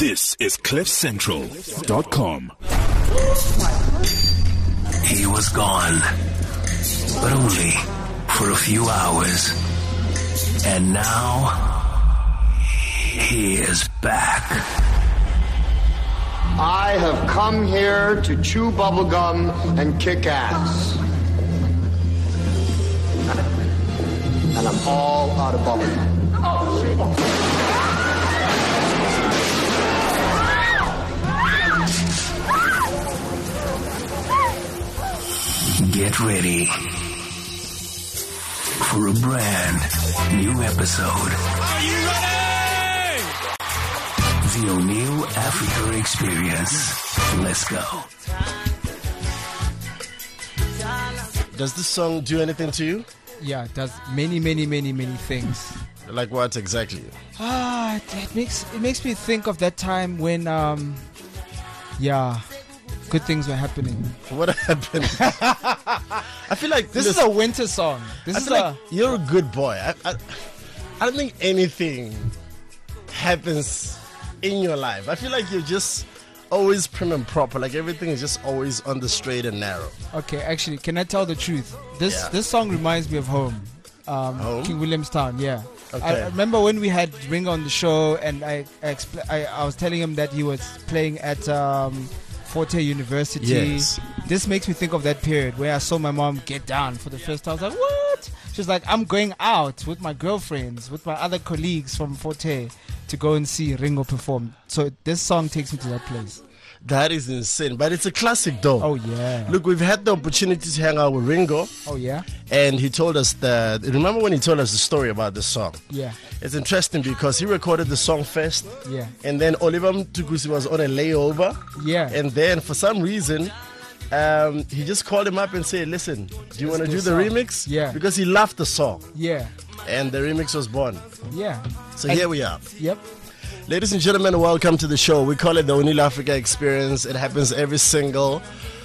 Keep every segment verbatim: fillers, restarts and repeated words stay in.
This is cliff central dot com. He was gone, but only for a few hours. And now, he is back. I have come here to chew bubblegum and kick ass. And I'm all out of bubblegum. Oh. Get ready for a brand new episode. Are you ready? The O'Neill Africa Experience. Let's go. Does this song do anything to you? Yeah, it does many, many, many, many things. Like what exactly? Ah, it, it makes it makes me think of that time when, um, yeah, good things were happening. What happened? I feel like this this is a winter song. This I is feel a like you're a good boy. I, I, I don't think anything happens in your life. I feel like you're just always prim and proper. Like everything is just always on the straight and narrow. okay. Actually, can I tell the truth? This Yeah. this song reminds me of home, um, Home? King Williamstown. Yeah. Okay. I remember when we had Ringo on the show, and I I, expl- I I was telling him that he was playing at um, Forte University. Yes. This makes me think of that period where I saw my mom get down for the first time. I was like, what? She's like, I'm going out with my girlfriends, with my other colleagues from Forte to go and see Ringo perform. So this song takes me to that place. That is insane. But it's a classic though. Oh, yeah. Look, we've had the opportunity to hang out with Ringo. Oh, yeah? And he told us that, remember when he told us the story about the song? Yeah. It's interesting because he recorded the song first. Yeah. And then Oliver Mtukusi was on a layover. Yeah. And then for some reason, um, he just called him up and said, listen, do you want to do this the song. remix? Yeah. Because he loved the song. Yeah. And the remix was born. Yeah. So And- here we are. Yep. Ladies and gentlemen, welcome to the show. We call it the O'Neill Africa Experience. It happens every single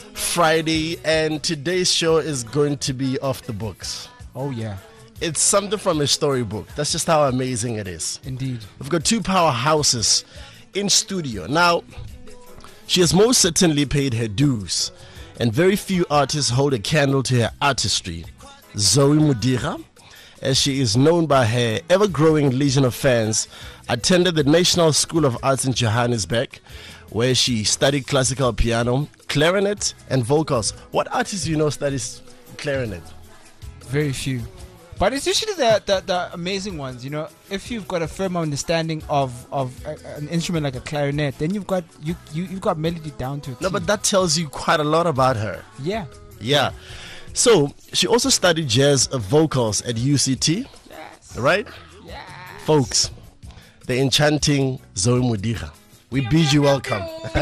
Friday. And today's show is going to be off the books. Oh, yeah. It's something from a storybook. That's just how amazing it is. Indeed. We've got two powerhouses in studio. Now, she has most certainly paid her dues, and very few artists hold a candle to her artistry. Zoe Mudira, as she is known by her ever-growing legion of fans, attended the National School of Arts in Johannesburg, where she studied classical piano, clarinet, and vocals. What artist do you know studies clarinet? Very few. But it's usually the, the, the amazing ones, you know. If you've got a firm understanding of, of a, an instrument like a clarinet, then you've got you, you you've got melody down to it. No, but that tells you quite a lot about her. yeah, Yeah. So she also studied jazz vocals at U C T, yes, right? yes. Folks, the enchanting Zoe Mudira. We bid you welcome. Okay,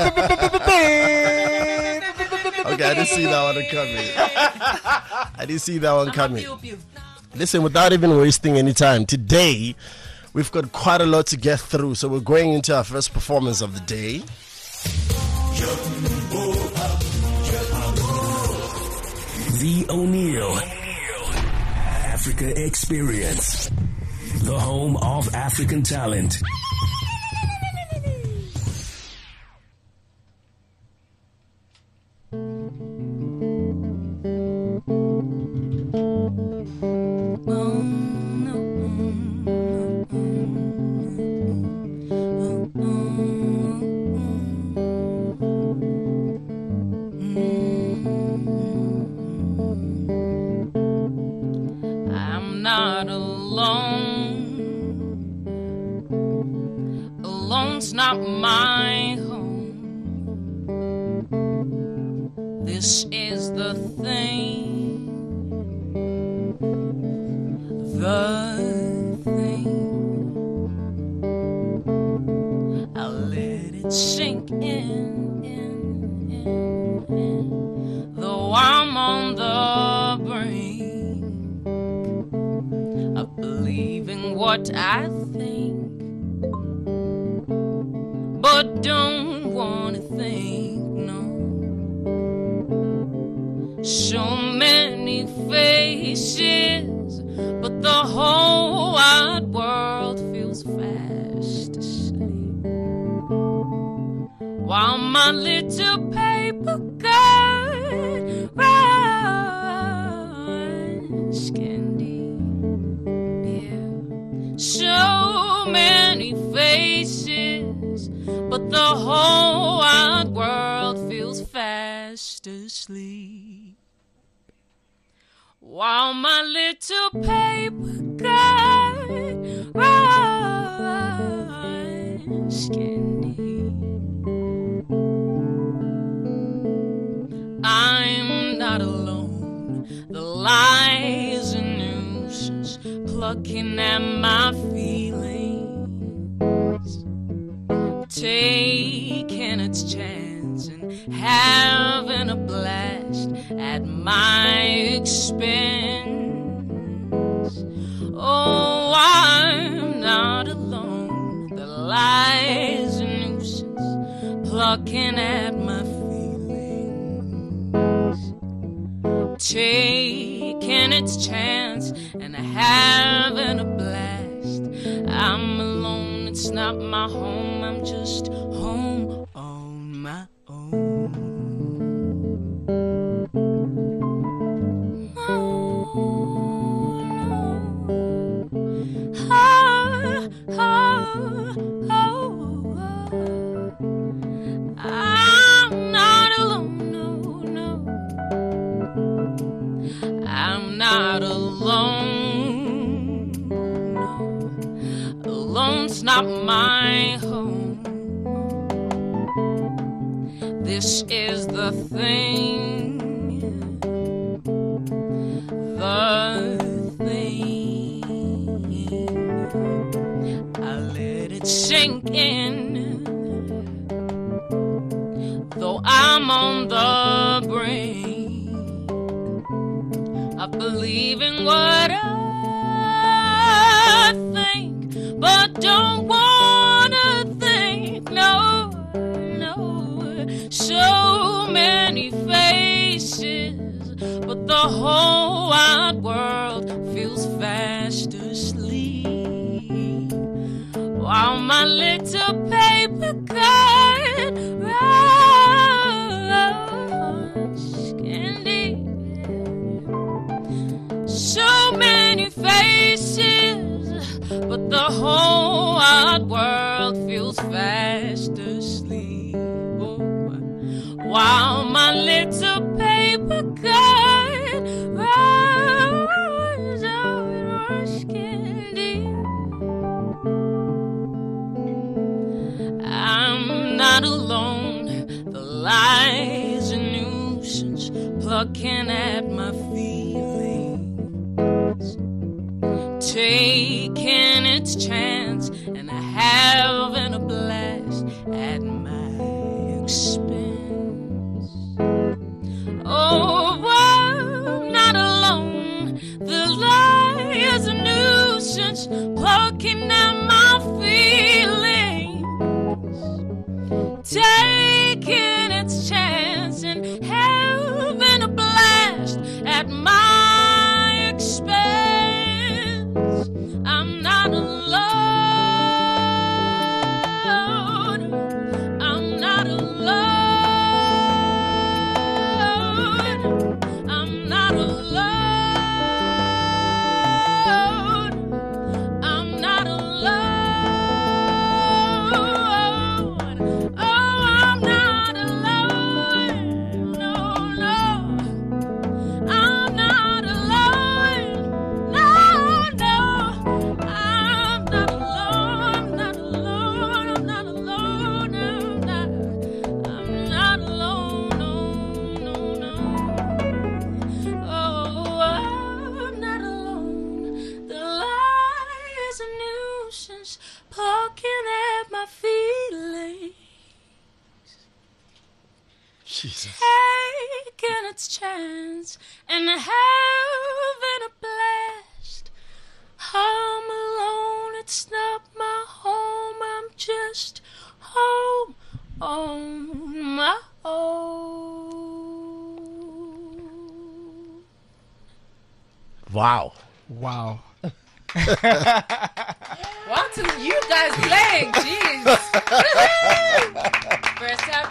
I didn't see that one coming. I didn't see that one coming. Listen, without even wasting any time, today we've got quite a lot to get through, so we're going into our first performance of the day. The O'Neill Africa Experience. The home of African talent. I'm not alone. Alone's not my home. This is the thing. The thing. I'll let it sink in, in, in, in. Though I'm on the brink, I believe in what I think, but don't wanna think, no. So many faces, but the whole wide world feels fast asleep. while my little paper girl runs candy. Yeah, so many faces, but the whole wide world feels fast asleep, while my little paper girl runs candy. I'm not alone. The lies a nuisance, plucking at my feelings, taking its chance and having a blast at my expense. Oh, I'm not alone. The lies a nuisance, plucking at my feelings, taking its chance and having a blast. I'm alone, it's not my home, I'm just home on my own. Oh, no. Oh, oh, oh, oh. I'm not alone, no, no. I'm not alone, no. Alone's not my home. This is the thing, the thing. I let it sink in, though I'm on the brink of believing what I think, but don't wanna think. No, no. So many faces, but the whole wide world feels fast asleep, while my little paper cut runs candy. So many faces, but the whole wide world feels fast asleep, oh, while my little paper cut runs, oh, it runs candy. I'm not alone. The lies a nuisance, plucking at my feelings, taking its chance and having a blast at my expense. Oh, I'm not alone. The lie is a nuisance, plucking at my feelings, taking its chance and having a blast at my expense. I'm not alone. I'm not alone. I'm not alone. I'm not alone. Oh, I'm not alone. No, no. I'm not alone. No, no. I'm not alone. I'm not alone. I'm not alone. I'm not. I'm not alone. No, no, no. Oh, I'm not alone. The lie is a nuisance, plucking at my feelings, Jesus. taking its chance and having a blast. I'm alone, it's not my home, I'm just home on my own. Wow. Wow. What are you guys playing? Jeez. First time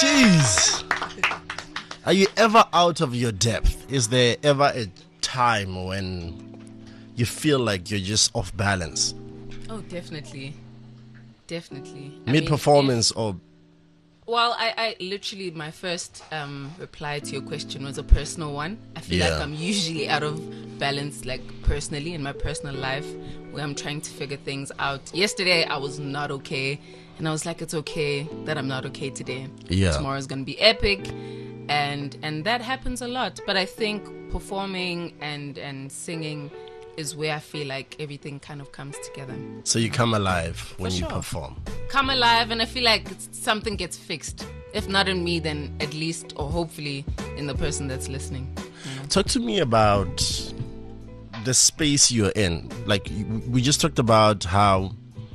Jeez. Are you ever out of your depth? Is there ever a time when you feel like you're just off balance? Oh, definitely. Definitely. Mid performance or Well, I, I literally, my first um, reply to your question was a personal one. I feel Yeah. like I'm usually out of balance, like personally in my personal life, where I'm trying to figure things out. Yesterday, I was not okay, and I was like, it's okay that I'm not okay today. Yeah. Tomorrow's gonna be epic, and and that happens a lot. But I think performing and and singing is where I feel like everything kind of comes together. so you come alive when For you sure. perform. Come alive, and I feel like it's, something gets fixed. If not in me, then at least or hopefully in the person that's listening. Talk to me about the space you're in. Like you- we just talked about how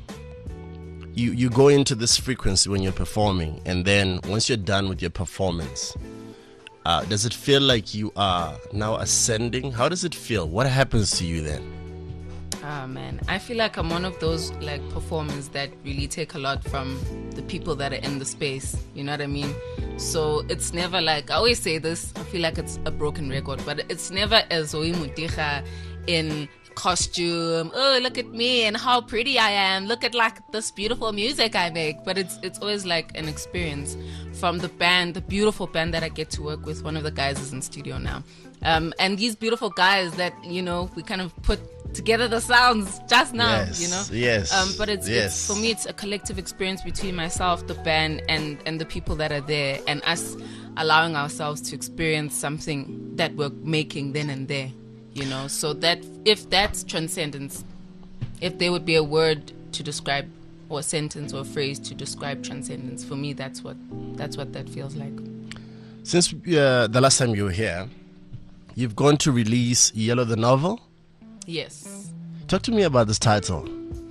you you go into this frequency when you're performing, and then once you're done with your performance, uh, does it feel like you are now ascending? How does it feel? What happens to you then? Ah man, I feel like I'm one of those like performers that really take a lot from the people that are in the space. You know what I mean? So it's never like, I always say this, I feel like it's a broken record, but it's never as Zoe Mutiga in costume. Oh, look at me and how pretty I am. Look at like this beautiful music I make. But it's it's always like an experience from the band, the beautiful band that I get to work with. One of the guys is in studio now. Um, and these beautiful guys that, you know, we kind of put together the sounds just now, Yes, you know. yes, Um, but it's, yes. it's for me, it's a collective experience between myself, the band, and and the people that are there, and us allowing ourselves to experience something that we're making then and there, you know. So that if that's transcendence, if there would be a word to describe, or a sentence or a phrase to describe transcendence, for me, that's what that's what that feels like. Since uh, the last time you were here, you've gone to release Yellow the Novel. Yes. Talk to me about this title.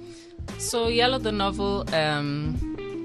So Yellow the Novel um,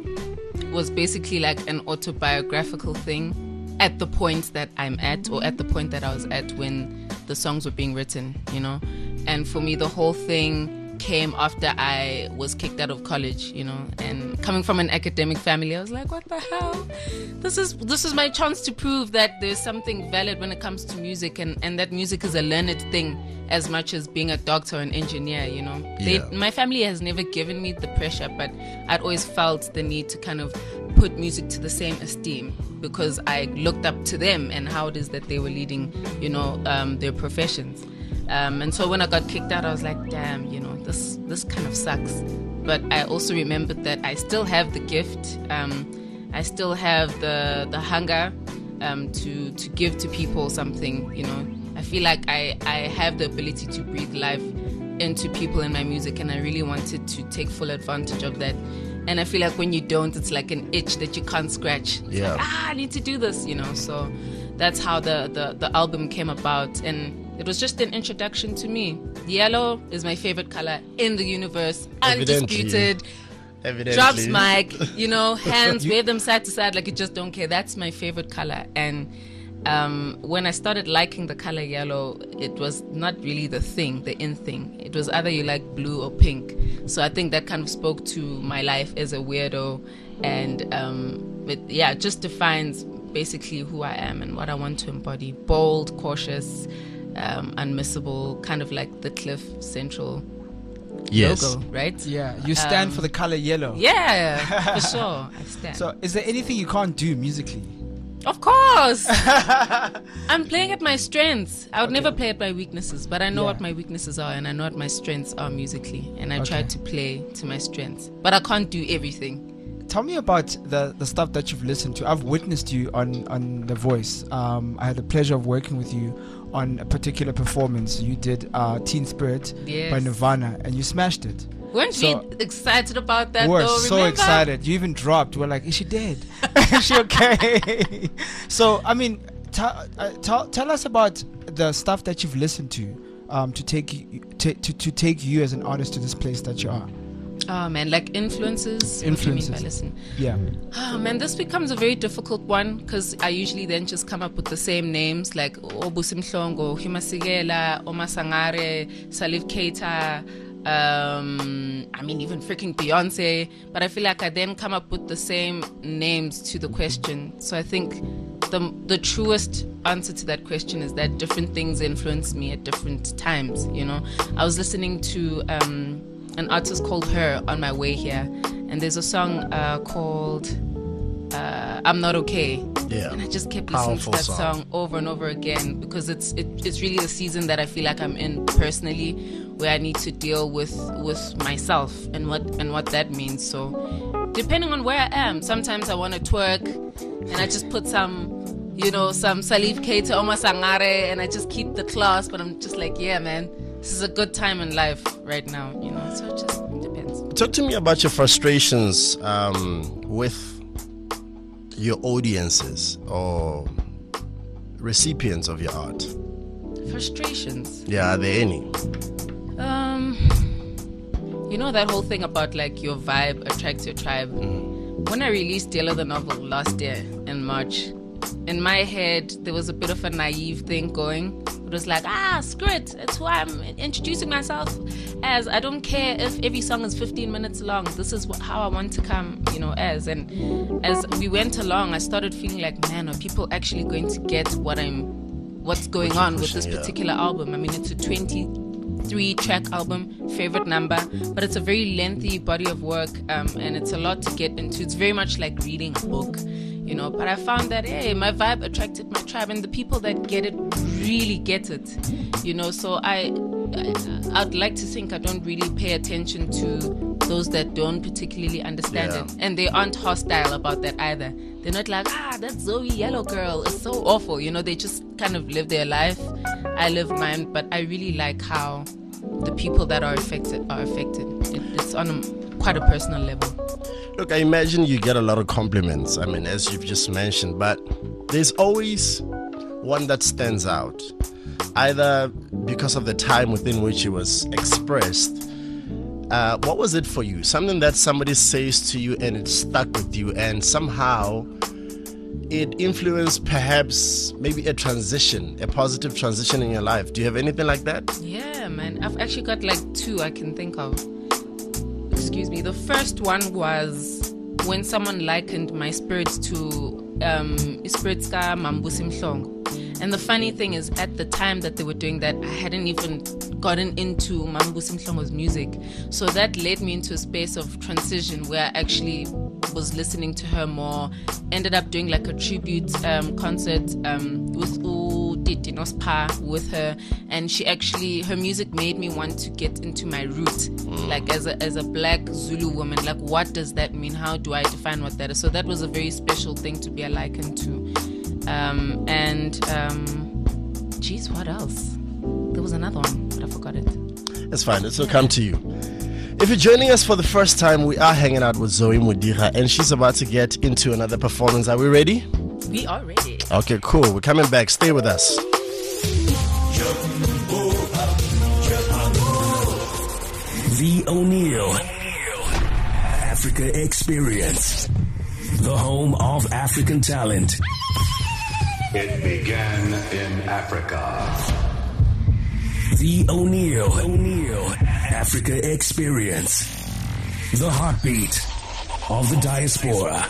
was basically like an autobiographical thing at the point that I'm at, or at the point that I was at when the songs were being written, you know. And for me, the whole thing came after I was kicked out of college, you know, and coming from an academic family, I was like, what the hell? This is this is my chance to prove that there's something valid when it comes to music, and, and that music is a learned thing as much as being a doctor or an engineer, you know. They, Yeah. my family has never given me the pressure, but I'd always felt the need to kind of put music to the same esteem because I looked up to them and how it is that they were leading, you know, um, their professions. Um, and so when I got kicked out, I was like, damn, you know, this this kind of sucks. But I also remembered that I still have the gift. Um, I still have the the hunger um, to to give to people something, you know. I feel like I, I have the ability to breathe life into people in my music, and I really wanted to take full advantage of that. And I feel like when you don't, it's like an itch that you can't scratch. It's Yeah. like, ah, I need to do this, you know. So that's how the, the, the album came about. And it was just an introduction to me. Yellow is my favorite color in the universe. Evidently. Undisputed. Evidently. Drops mic, you know, hands, wave them side to side like you just don't care. That's my favorite color. And um, when I started liking the color yellow, it was not really the thing, the in thing. It was either you like blue or pink. So I think that kind of spoke to my life as a weirdo. And um, it, yeah, it just defines basically who I am and what I want to embody. Bold, cautious, um, unmissable, kind of like the Cliff Central Yes. logo, right? Yeah, you stand Um, for the color yellow. Yeah, for sure. I stand. So, is there anything you can't do musically? Of course. I'm playing at my strengths. I would never play at my weaknesses, but I know Yeah. what my weaknesses are and I know what my strengths are musically. And I Okay. try to play to my strengths. But I can't do everything. Tell me about the, the stuff that you've listened to. I've witnessed you on, on The Voice. Um, I had the pleasure of working with you on a particular performance. You did uh, Teen Spirit Yes. by Nirvana, and you smashed it. Weren't So- we excited about that We were though? so Remember? excited. You even dropped. We were like, is she dead? Is she okay? So, I mean, t- uh, tell tell us about the stuff that you've listened to um, to take you, to, to, to take you as an artist to this place that you are. Oh man, like influences. Influences. What do you mean by listen? Yeah. Oh man, this becomes a very difficult one because I usually then just come up with the same names like Obusim Mhlongo, Huma Sigela, Oma Sangare, Salif Keita, Um, I mean, even freaking Beyonce. But I feel like I then come up with the same names to the question. So I think the the truest answer to that question is that different things influence me at different times. You know, I was listening to um, an artist called Her on my way here, and there's a song uh, called uh, "I'm Not Okay." Yeah. And I just kept listening Powerful to that song. song over and over again because it's it, it's really a season that I feel like I'm in personally, where I need to deal with with myself and what and what that means. So depending on where I am, sometimes I want to twerk and I just put some, you know, some Salif K to Oma Sangare and I just keep the class, but I'm just like, yeah, man, this is a good time in life right now, you know. So it just depends. Talk to me about your frustrations um, with your audiences or recipients of your art. Frustrations. Yeah, are there any? Um, you know that whole thing about like your vibe attracts your tribe. Mm. When I released Dela the novel last year in March, in my head there was a bit of a naive thing going. It was like, ah, screw it. It's who I'm introducing myself as. I don't care if every song is fifteen minutes long. This is wh- how I want to come, you know, as. And as we went along, I started feeling like, man, are people actually going to get what I'm, what's going What you're on with pushing, this yeah. particular album? I mean, it's a twenty-three track album, favorite number, but it's a very lengthy body of work, um, and it's a lot to get into. It's very much like reading a book. You know, but I found that, hey, my vibe attracted my tribe, and the people that get it really get it, you know. So I, I I'd like to think I don't really pay attention to those that don't particularly understand Yeah. it, and they aren't hostile about that either. They're not like, ah, that Zoe Yellow girl is so awful, you know. They just kind of live their life. I live mine, but I really like how the people that are affected are affected. It, it's on a, quite a personal level. Look, I imagine you get a lot of compliments, I mean, as you've just mentioned, but there's always one that stands out, either because of the time within which it was expressed. Uh, what was it for you? Something that somebody says to you and it stuck with you, and somehow it influenced perhaps maybe a transition, a positive transition in your life. Do you have anything like that? Yeah, man. I've actually got like two I can think of. Excuse me. The first one was when someone likened my spirits to um, spirits ka Mambusi Mhlongo. And the funny thing is, at the time that they were doing that, I hadn't even gotten into Mambusi Mhlongo's music. So that led me into a space of transition where I actually was listening to her more. Ended up doing like a tribute um, concert um, with Titi Nospa with her, and she actually, her music made me want to get into my root, like as a as a black Zulu woman. Like, what does that mean? How do I define what that is? So that was a very special thing to be likened to. Um, and um, geez, what else? There was another one, but I forgot it. It's fine. It will come to you. If you're joining us for the first time, we are hanging out with Zoe Mudira, and she's about to get into another performance. Are we ready? We are ready. Okay, cool. We're coming back. Stay with us. The O'Neill Africa Experience, the home of African talent. It began in Africa. The O'Neill O'Neill Africa Experience, the heartbeat of the diaspora.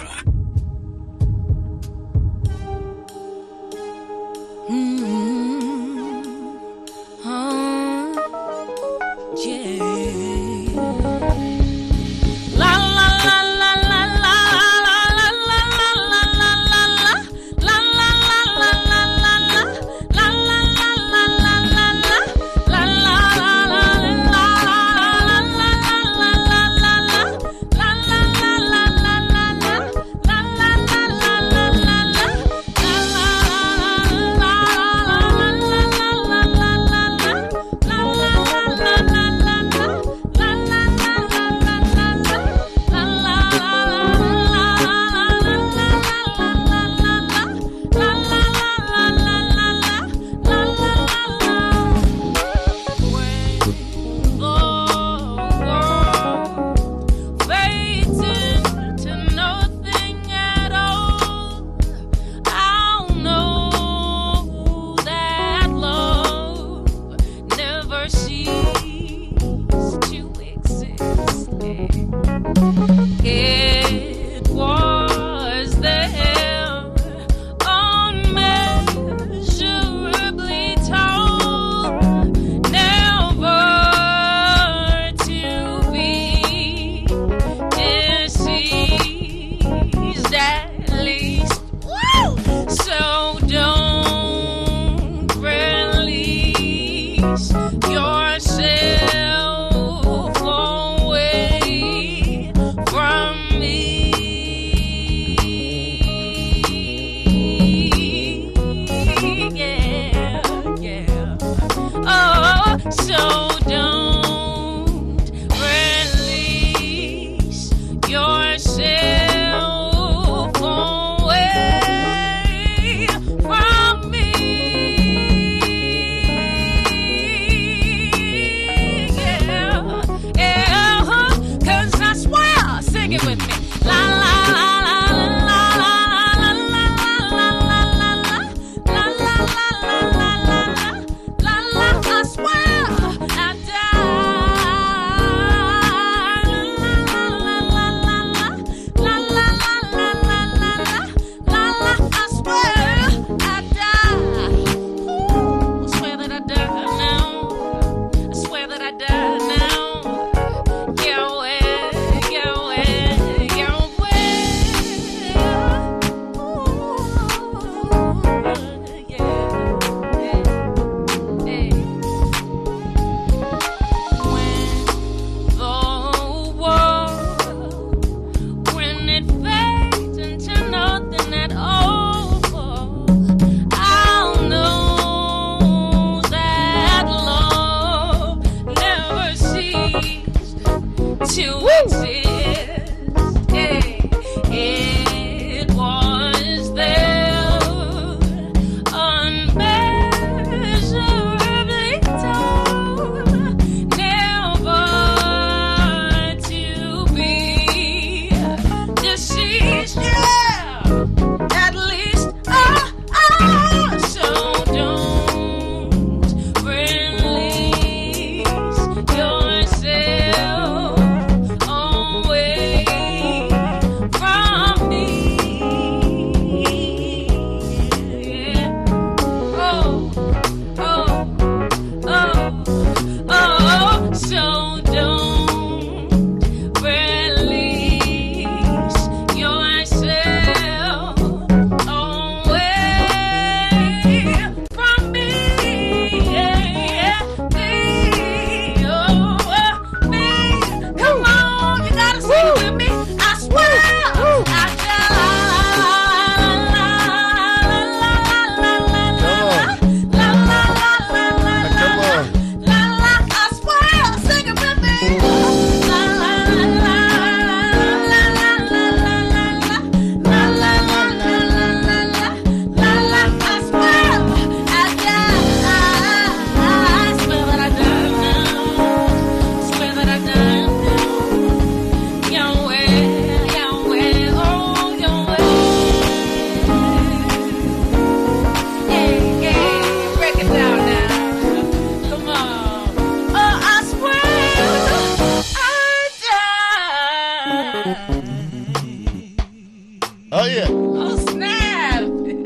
Oh yeah. Oh snap!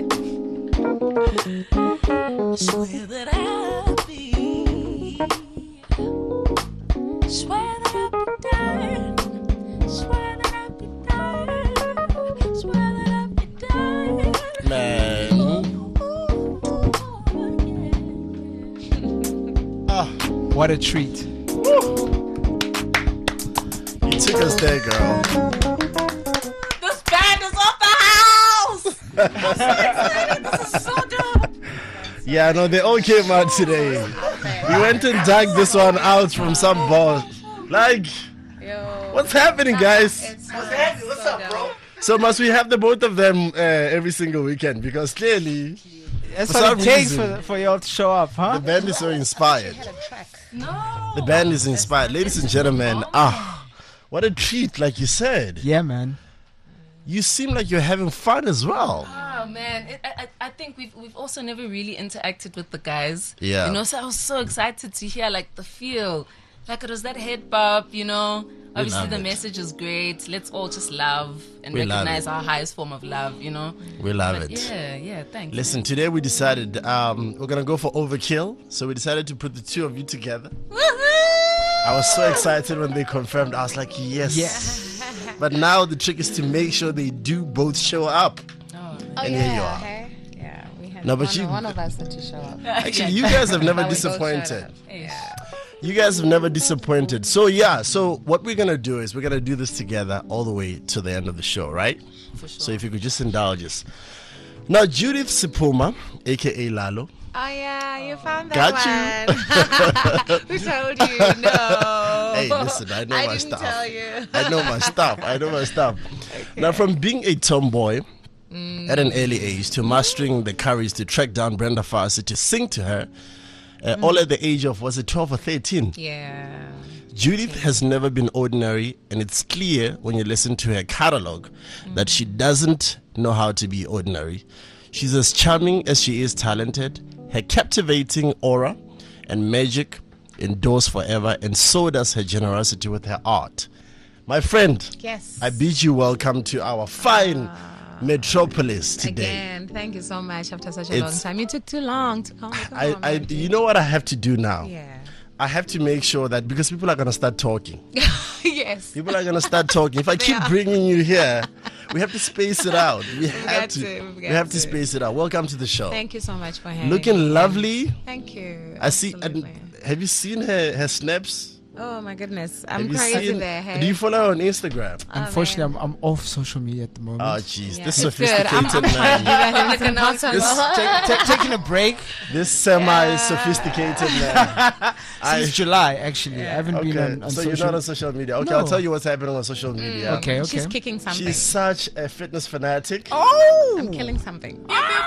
Swear that I'll be. Swear that I'll be dying. Swear that I'll be dying. Swear that I'll be dying. Man. Ah, What a treat. you took us there, girl. This band is off the house. I'm so excited. This is so dope. Yeah, no, they all came out today. We went and dug this one out from some boss. Like, Yo, what's happening, guys? it's so, what's up, bro? So must we have the both of them uh, every single weekend? Because clearly That's For what some it takes reason- for, for y'all to show up, the huh? band is so inspired. No. The band is inspired. Ladies and gentlemen, ah, what a treat, like you said. Yeah, man. You seem like you're having fun as well. Oh man, it, I, I I think we've we've also never really interacted with the guys. Yeah. You know, so I was so excited to hear like the feel, like it was that head bop. You know, obviously love the it. message is great. Let's all just love and We love recognize it. our highest form of love. You know. We love But it. yeah, yeah. Thanks. Listen, today we decided um, we're gonna go for overkill, so we decided to put the two of you together. I was so excited when they confirmed. I was like, yes. Yeah. But now the trick is to make sure they do both show up. Oh, Oh, And yeah, here you are. Okay. Yeah, we had No, but one, you- one of us had to show up. Actually, you guys have never But we both showed disappointed. up. yeah. You guys have never disappointed. So yeah, so what we're gonna do is we're gonna do this together all the way to the end of the show, right? For sure. So if you could just indulge us. Now Judith Sipuma, aka Lalo. Oh yeah, you found that Got one. Who told you? No. Hey, listen, I know I my didn't stuff. tell you. I know my stuff. I know my stuff. Now, from being a tomboy at an early age to mastering the courage to track down Brenda Fassie to sing to her, uh, all at the age of, was it twelve or thirteen? Yeah. Judith has never been ordinary, and it's clear when you listen to her catalog that she doesn't know how to be ordinary. She's as charming as she is talented. Her captivating aura and magic endures forever, and so does her generosity with her art. My friend, Yes. I bid you welcome to our fine metropolis today. Again, thank you so much after such a It's- long time. You took too long to come. come I, on, I, man. you know what I have to do now? Yeah. I have to make sure that, because people are going to start talking. Yes. People are gonna start talking. If I keep are. bringing you here, we have to space it out. We have got to. to, we've We got have to to. space it out. Welcome to the show. Thank you so much for having me. Looking lovely. Thank you. I see. And Absolutely. have you seen her her snaps? Oh my goodness, Have I'm you crazy seen- there. Hey? Do you follow her on Instagram? Unfortunately, man. I'm, I'm off social media at the moment. Oh, jeez, Yeah, this it's good. I'm, I'm sophisticated trying to do man, that in impossible. This- Ta- ta- taking a break this semi-sophisticated man. I, since July, actually. I haven't been okay, on, on so social you're not on social media. Okay, No. I'll tell you what's happening on social media. Okay, okay. She's kicking something. She's such a fitness fanatic. Oh! I'm killing something.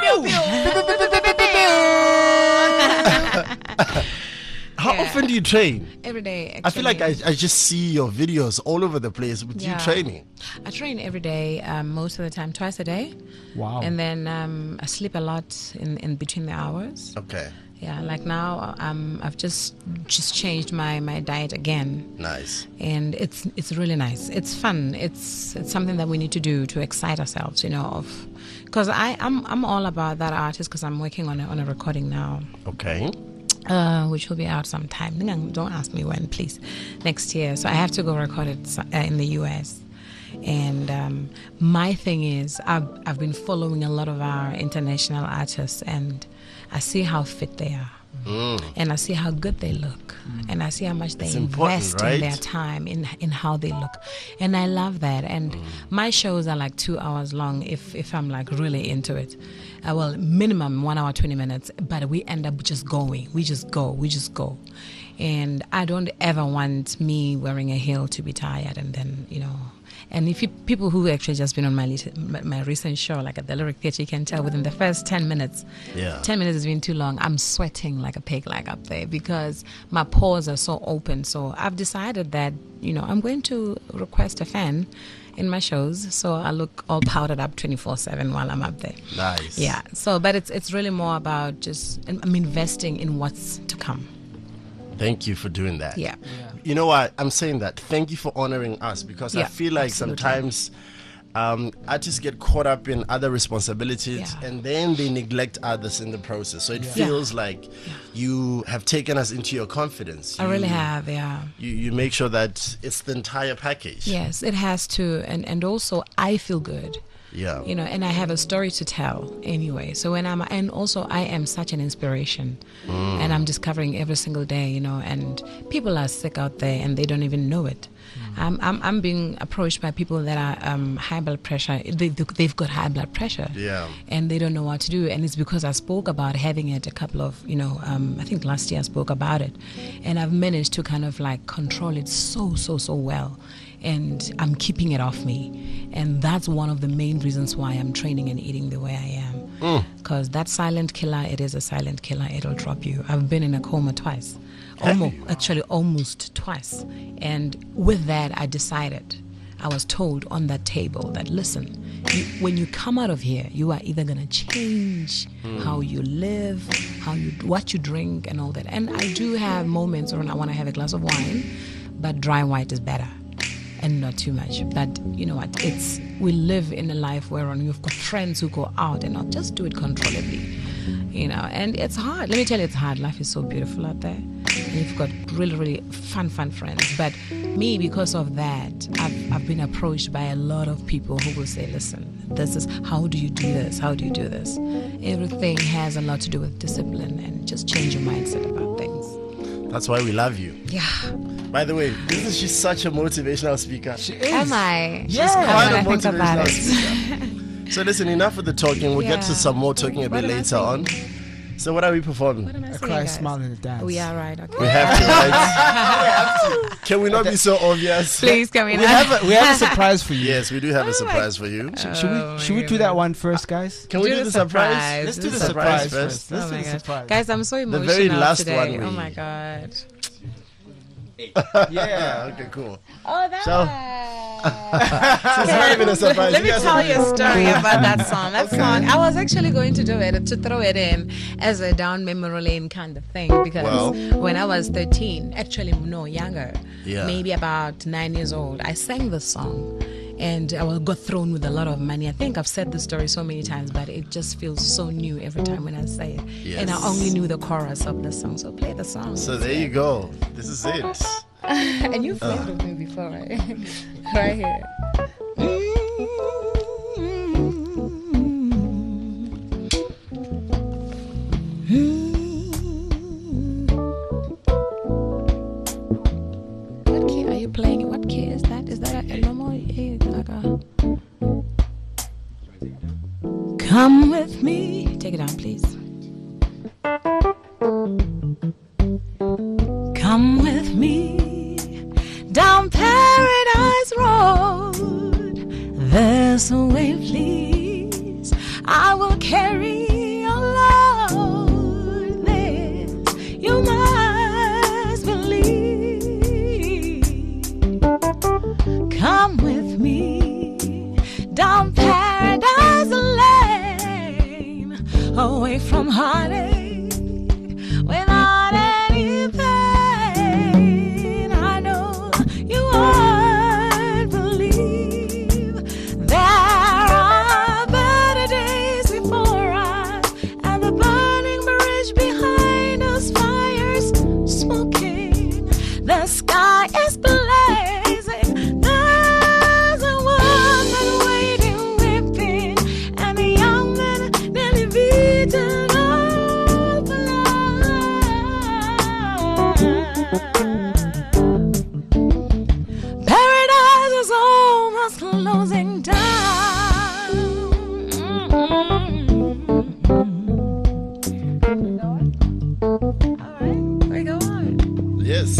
How Yeah. often do you train? Every day. Actually. I feel like I, I just see your videos all over the place with Yeah. you training. I train every day, um, most of the time, twice a day, Wow. and then um, I sleep a lot in, in between the hours. Okay, Yeah, like now, um, I've just just changed my, my diet again, nice. and it's it's really nice. It's fun. It's it's something that we need to do to excite ourselves, you know. Of because I I'm I'm all about that artist because I'm working on a, on a recording now. Okay. Uh, which will be out sometime. Don't ask me when, please. Next year. So I have to go record it so- uh, in the U S. And um, my thing is, I've, I've been following a lot of our international artists, and I see how fit they are. And I see how good they look, and I see how much they It's important, invest right? in their time in in how they look, and I love that. And my shows are like two hours long if if I'm like really into it. Uh, well, minimum one hour twenty minutes, but we end up just going. We just go. We just go, and I don't ever want me wearing a heel to be tired, and then you know. And if you, people who actually just been on my lit- my my recent show, like at the Lyric Theatre, you can tell within the first ten minutes, Yeah. ten minutes has been too long. I'm sweating like a pig, like up there, because my pores are so open. So I've decided that, you know, I'm going to request a fan in my shows, so I look all powdered up twenty-four seven while I'm up there. Nice. Yeah. So, but it's it's really more about just I'm investing in what's to come. Thank you for doing that. Yeah. You know what? I'm saying that. Thank you for honoring us, because I Yeah, feel like absolutely. sometimes um, artists get caught up in other responsibilities Yeah. and then they neglect others in the process. So it feels like you have taken us into your confidence. I You- really have, yeah. You, you make sure that it's the entire package. Yes, it has to, and and also I feel good. Yeah. You know, and I have a story to tell anyway. So when I'm, and also I am such an inspiration, Mm. and I'm discovering every single day, you know, and people are sick out there and they don't even know it. Mm. I'm, I'm, I'm being approached by people that are um, high blood pressure. They, they've got high blood pressure. Yeah. And they don't know what to do. And it's because I spoke about having it a couple of, you know, um, I think last year I spoke about it. And I've managed to kind of like control it so, so, so well. And I'm keeping it off me. And that's one of the main reasons why I'm training and eating the way I am. Because that silent killer, it is a silent killer. It'll drop you. I've been in a coma twice. Almost, actually, almost twice. And with that, I decided, I was told on that table that, listen, you, when you come out of here, you are either going to change how you live, how you, what you drink, and all that. And I do have moments when I want to have a glass of wine, but dry white is better. And not too much, but you know what? It's we live in a life where you've got friends who go out and not just do it controllably, you know. And it's hard. Let me tell you, it's hard. Life is so beautiful out there, and you've got really, really fun, fun friends. But me, because of that, I've I've been approached by a lot of people who will say, "Listen, this is how do you do this? How do you do this?" Everything has a lot to do with discipline and just change your mindset about things. That's why we love you. Yeah. By the way, isn't she such a motivational speaker? She Am I? Yeah. quite When a I think about motivational it. speaker. So listen, enough of the talking. We'll get to Yeah. some more talking a What bit am I later on. So what are we performing? What am I A saying, cry, guys? smile, and a dance. We are right. Okay. We have to, right? Can we not be so obvious? Please come in. We have a, we have a surprise for you. Yes, we do have a surprise for you. Should we should we do that one first, guys? Can we do, the surprise? Let's Do do the the surprise surprise first. first. Let's Oh do my the God. surprise. Guys, I'm so emotional very last today. one we- Oh my god. Yeah. Okay, cool. Oh, that So- one. It's not even a surprise. Let me You guys tell are- you a story about that song. That song, I was actually going to do it, to throw it in as a down memory lane kind of thing, because Well. when I was thirteen, actually no younger, Yeah. maybe about nine years old, I sang this song. And I was- got thrown with a lot of money. I think I've said the story so many times, but it just feels so new every time when I say it. And I Yes. only knew the chorus of the song, so play the song. So there you go. This is it. And you've played with me before, right? Right here. What key are you playing? What key is that? Is that a normal? eh, Like a... Come with me. Take it down, please. Come with me down Paradise Road. This way, please. I will carry your load. This you must believe. Come with me down Paradise Lane, away from heartache, without any pain. I know you won't believe there are better days before us, and the burning bridge behind us, fires smoking, the sky is blazing. There's a woman waiting, weeping, and a young man nearly beaten up alive. Paradise is almost closing down. All right, we go on. Yes.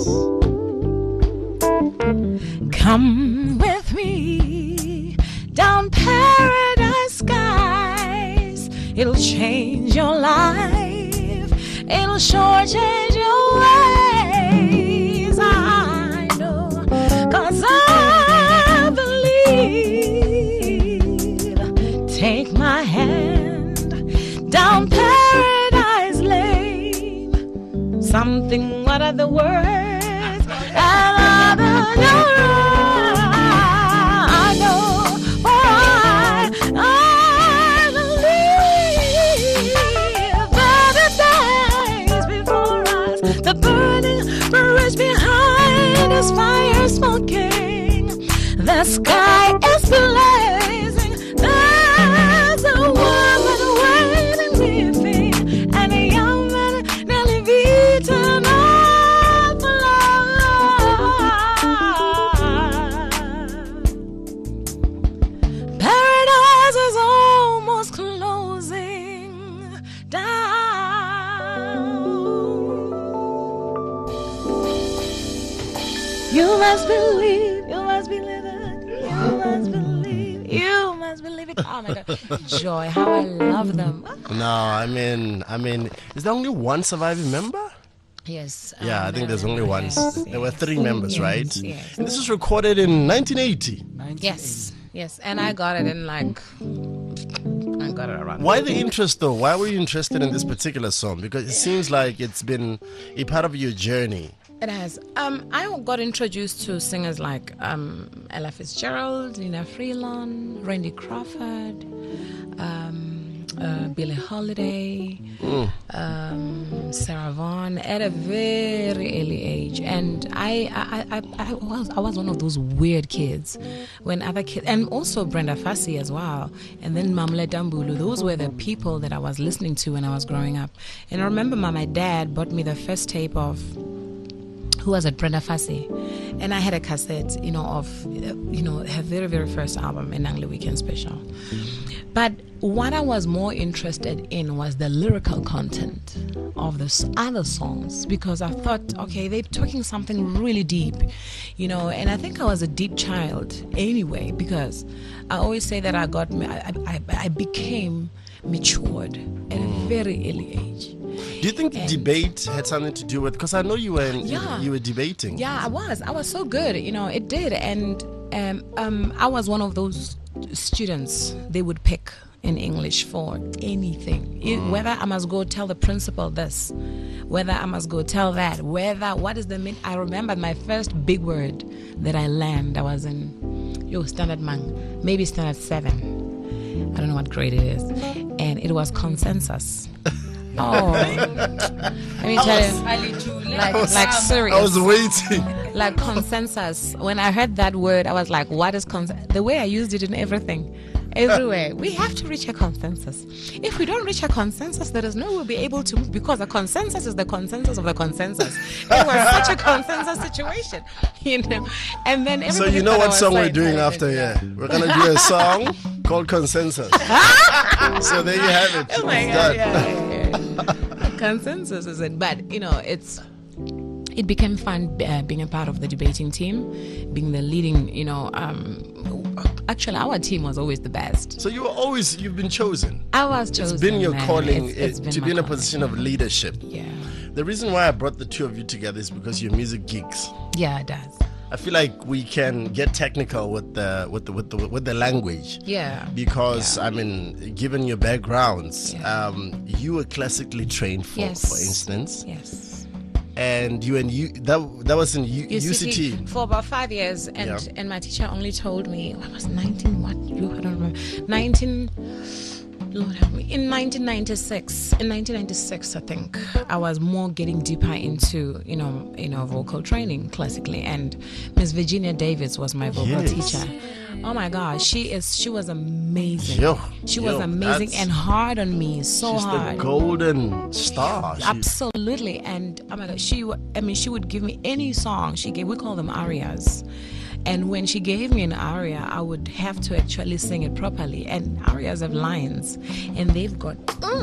Come with me down Paradise skies. It'll change your life. It'll sure change your ways. I know, 'cause I believe. Take my hand down Paradise Lane. Something, what are the words? I know what sky is blazing. There's a woman waiting with me, and a young man nearly beaten up alive. Paradise is almost closing down. You must believe, you must believe it, you must believe, you must believe it. Oh my God, Joy, how I love them. No, I mean, I mean, is there only one surviving member? Yes. Yeah, um, I think there's uh, only one. yes, There were yes. three members, Yes, right? yes. And this was recorded in nineteen eighty. Yes, yes, and I got it in like, I got it around. Why the interest though? Why were you interested in this particular song? Because it seems like it's been a part of your journey. It has. Um, I got introduced to singers like um, Ella Fitzgerald, Nina Freelon, Randy Crawford, um, uh, Billie Holiday, um, Sarah Vaughan at a very early age, and I, I, I, I, was I was one of those weird kids when other kids, and also Brenda Fassie as well, and then Mamle Dambulu. Those were the people that I was listening to when I was growing up. And I remember my, my dad bought me the first tape of who was it, Brenda Fassie, and I had a cassette, you know, of, you know, her very, very first album, Enangle Weekend Special. But what I was more interested in was the lyrical content of the other songs, because I thought, okay, they're talking something really deep, you know, and I think I was a deep child anyway, because I always say that I got, I, I, I became matured at a very early age. Do you think And- debate had something to do with? Because I know you were in, Yeah. you were debating. Yeah, I was. I was so good. You know, it did. And um, um, I was one of those students they would pick in English for anything. It- whether I must go tell the principal this, whether I must go tell that, whether, what is the mean. I remember my first big word that I learned, I was in, yo, standard man, maybe standard seven. I don't know what grade it is. And it was consensus. Oh, let me tell you, like, like serious. I was waiting. Like consensus. When I heard that word, I was like, what is consensus? The way I used it in everything, everywhere. We have to reach a consensus. If we don't reach a consensus, there is no way we'll be able to move, because a consensus is the consensus of the consensus. It was such a consensus situation, you know. And then So everybody you know thought I what was song we're like- doing after here? We're gonna do a song called Consensus. So there you have it. Oh my It's God, done. yeah, yeah, yeah. Consensus is it, but you know, it's it became fun uh, being a part of the debating team, being the leading. You know, um, actually, our team was always the best. So you were always you've been chosen. I was chosen. It's been your man. calling It's- it's eh, been to my be in a calling. position of leadership. Yeah, The reason why I brought the two of you together is because you're music geeks. yeah, it does. I feel like we can get technical with the with the with the with the language. Yeah, Because I mean, given your backgrounds, Yeah. um, you were classically trained, for yes. for instance, yes. and you and you that that was in U, U C T. for about five years, and Yeah. and my teacher only told me I was nineteen. What you? I don't remember. Nineteen. Lord help me. In nineteen ninety-six, in nineteen ninety-six, I think I was more getting deeper into you know you know vocal training classically, and Miss Virginia Davis was my vocal Yes. teacher. Oh my gosh, she is she was amazing. Yo, she yo, was amazing that's- and hard on me, so She's hard. the golden star. She- Absolutely, and oh my God, she. wa- I mean, she would give me any song she gave. We call them arias, and when she gave me an aria, I would have to actually sing it properly. And arias have lines, and they've got,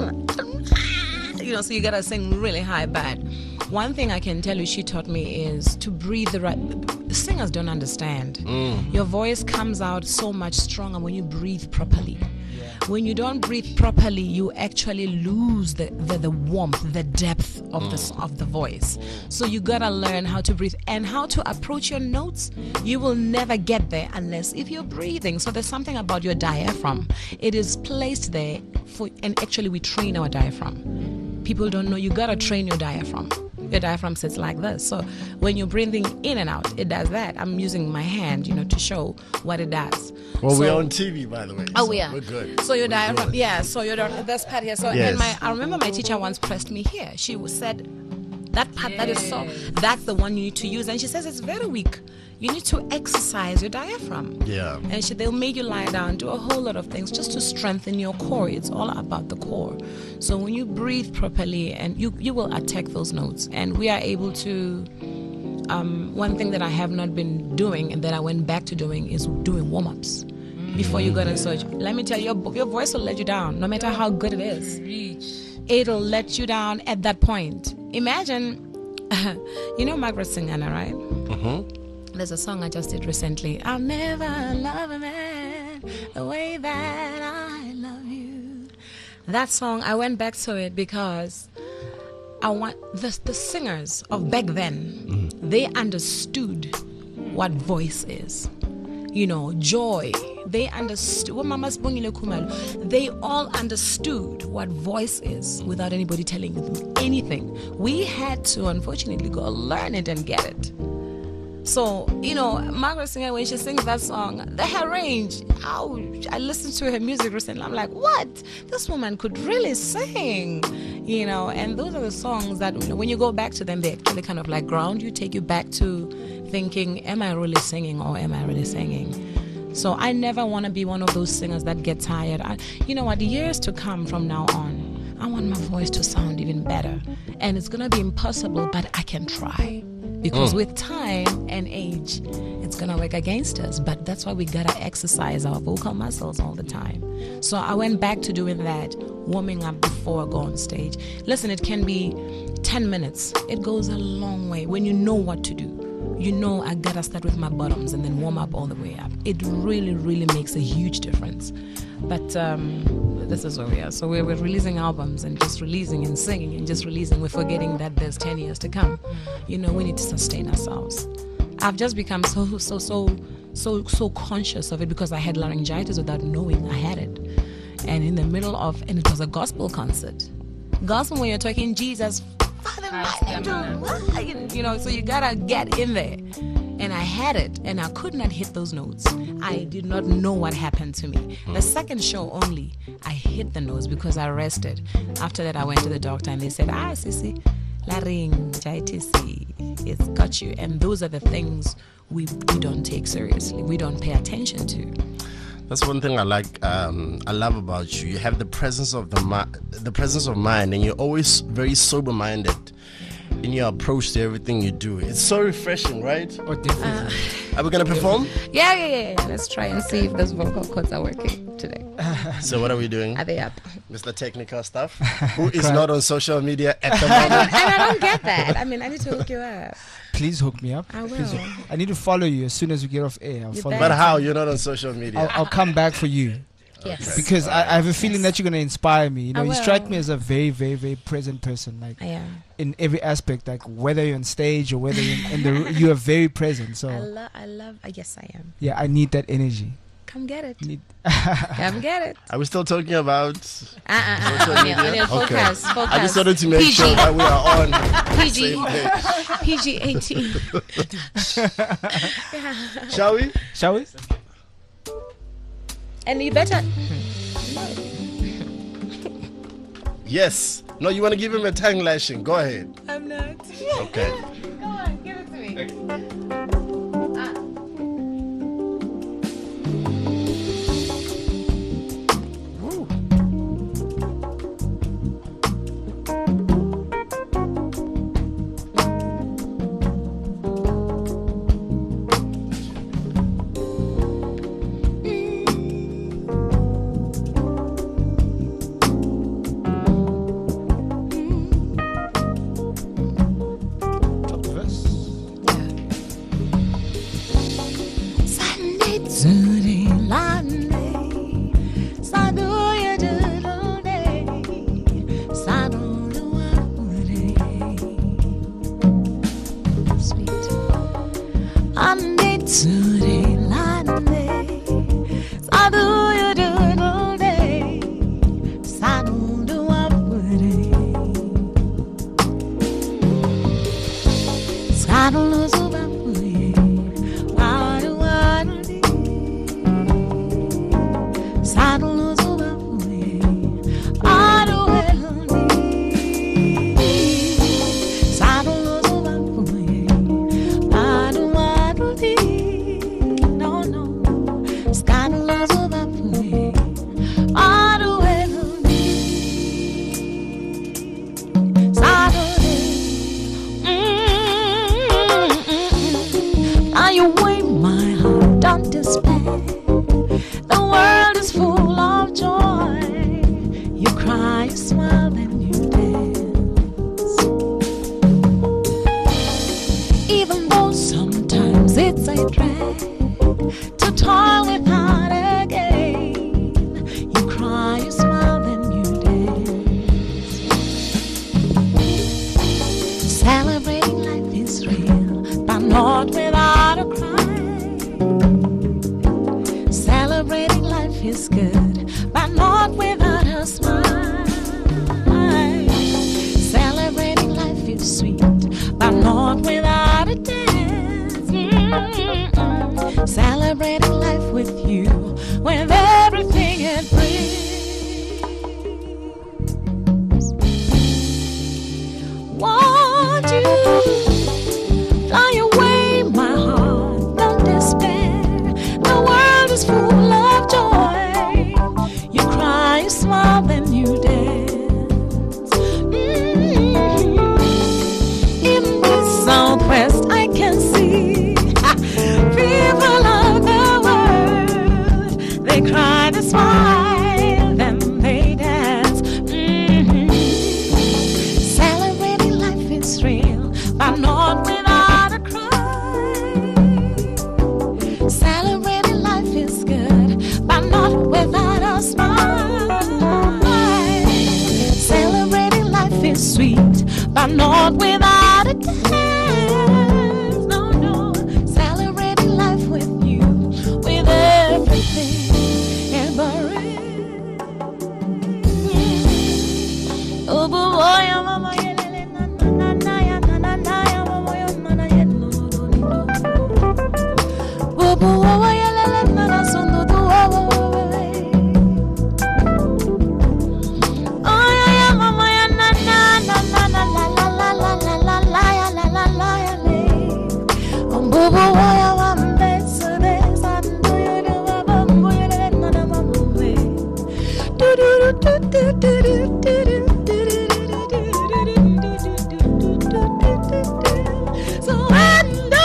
you know, so you gotta sing really high. But one thing I can tell you, she taught me is to breathe the right. Singers don't understand. Your voice comes out so much stronger when you breathe properly. When you don't breathe properly, you actually lose the, the, the warmth, the depth of the s- of the voice. So you gotta learn how to breathe and how to approach your notes. You will never get there unless if you're breathing. So there's something about your diaphragm. It is placed there for, and actually we train our diaphragm. People don't know you gotta train your diaphragm. Your diaphragm sits like this. So when you're breathing in and out, it does that. I'm using my hand, you know, to show what it does. well, we're So- on T V, by the way. Oh, so yeah. We're good. So your We're diaphragm, good. yeah. So your di- this part here. So Yes. and my, I remember my teacher once pressed me here. She was said, That part that is so, that's the one you need to use. And she says it's very weak. You need to exercise your diaphragm. Yeah. And she, they'll make you lie down, do a whole lot of things just to strengthen your core. It's all about the core. So when you breathe properly, and you, you will attack those notes. And we are able to, um, one thing that I have not been doing and that I went back to doing is doing warm-ups. Before you go and search, let me tell you, your, your voice will let you down, no matter how good it is. It'll let you down at that point. Imagine, you know Margaret Singana, right? Mm-hmm. There's a song I just did recently. I'll never love a man the way that I love you. That song, I went back to it because I want the, the singers of back then, mm. they understood what voice is. You know, joy. They understood. They all understood what voice is without anybody telling them anything. We had to, unfortunately, go learn it and get it. So, you know, Margaret Singer, when she sings that song, the her range, ouch, I listened to her music recently. I'm like, what? This woman could really sing, you know. And those are the songs that, you know, when you go back to them, they actually kind of like ground you, take you back to thinking, am I really singing or am I really singing? So I never want to be one of those singers that get tired. I, you know what, years to come from now on, I want my voice to sound even better. And it's going to be impossible, but I can try. Because mm. with time and age, it's going to work against us. But that's why we got to exercise our vocal muscles all the time. So I went back to doing that, warming up before I go on stage. Listen, it can be ten minutes. It goes a long way when you know what to do. You know, I got to start with my bottoms and then warm up all the way up. It really, really makes a huge difference. But um, this is where we are. So we're, we're releasing albums and just releasing and singing and just releasing. We're forgetting that there's ten years to come. You know, we need to sustain ourselves. I've just become so, so, so, so, so conscious of it because I had laryngitis without knowing I had it. And in the middle of, and it was a gospel concert. Gospel when you're talking Jesus, Father, you know, so you gotta get in there. And I had it, and I could not hit those notes. I did not know what happened to me. The second show only, I hit the notes because I rested. After that, I went to the doctor, and they said, ah, Sisi, laryngitis, it's got you. And those are the things we, we don't take seriously. We don't pay attention to. That's one thing I like. Um, I love about you. You have the presence of the mi- the presence of mind, and you're always very sober-minded in your approach to everything you do. It's so refreshing, right? Or different. Uh, Are we gonna perform? Yeah, yeah, yeah, yeah. Let's try and see if those vocal cords are working today. So what are we doing? Are they up? Mister Technical Stuff, who is not on social media at the moment. And I don't get that. I mean, I need to hook you up. Please hook me up. I will. Please hook- I need to follow you as soon as we get off air. I'll You follow bet. But how? You're not on social media. I'll, I'll come back for you. Yes. Because I, I have a feeling that you're going to inspire me. You know, I you will. strike me as a very, very, very present person. Like I am. in every aspect, like whether you're on stage or whether you're in, in the, you are very present. So I love, I love, uh, yes, I am. yeah, I need that energy. Come get it. Need Come get it. Are we still talking about? Uh, uh, uh, Social on your, on media? your Okay. focus, focus. I just wanted to make P G. sure that we are on P the G. same page. P G eighteen. Shall we? Shall we? And you better. Yes. No, you want to give him a tongue lashing? Go ahead. I'm not. Okay. Go on, give it to me. Woo. they smile when you dance. Mm-hmm. In the Southwest, I can see people of the world. They cry, they smile, then they dance. Mm-hmm. Celebrating life is real, but not without a cry. Celebrating life is good, but not without a smile. Celebrating life is sweet, but not without a dance. No, no. Celebrating life with you, with everything. Every. Oh, boy, mama, yeah, na na na na ya, na na na ya, mama, ya, na na ya, no, no, no, no. Oh, boy, yeah, la la na na, so no, do, oh, oh, oh, oh. Oh, yeah, yeah, mama, ya, na na na na na, la la la la la la la ya, la la la ya, le. Oh, boy, boy, ya, mama, so there's a do you do, mama, boy, ya, la na na, mama, we. Do do do do do do do do. So run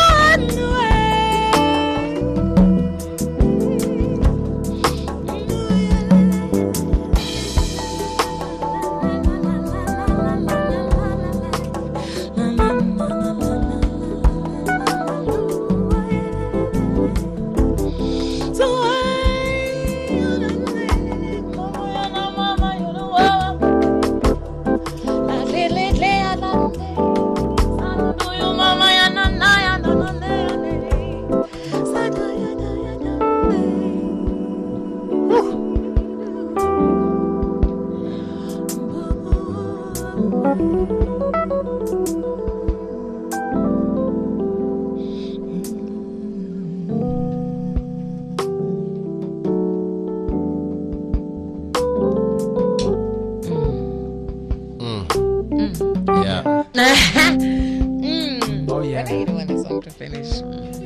Yeah. Oh yeah. I don't want this song to finish.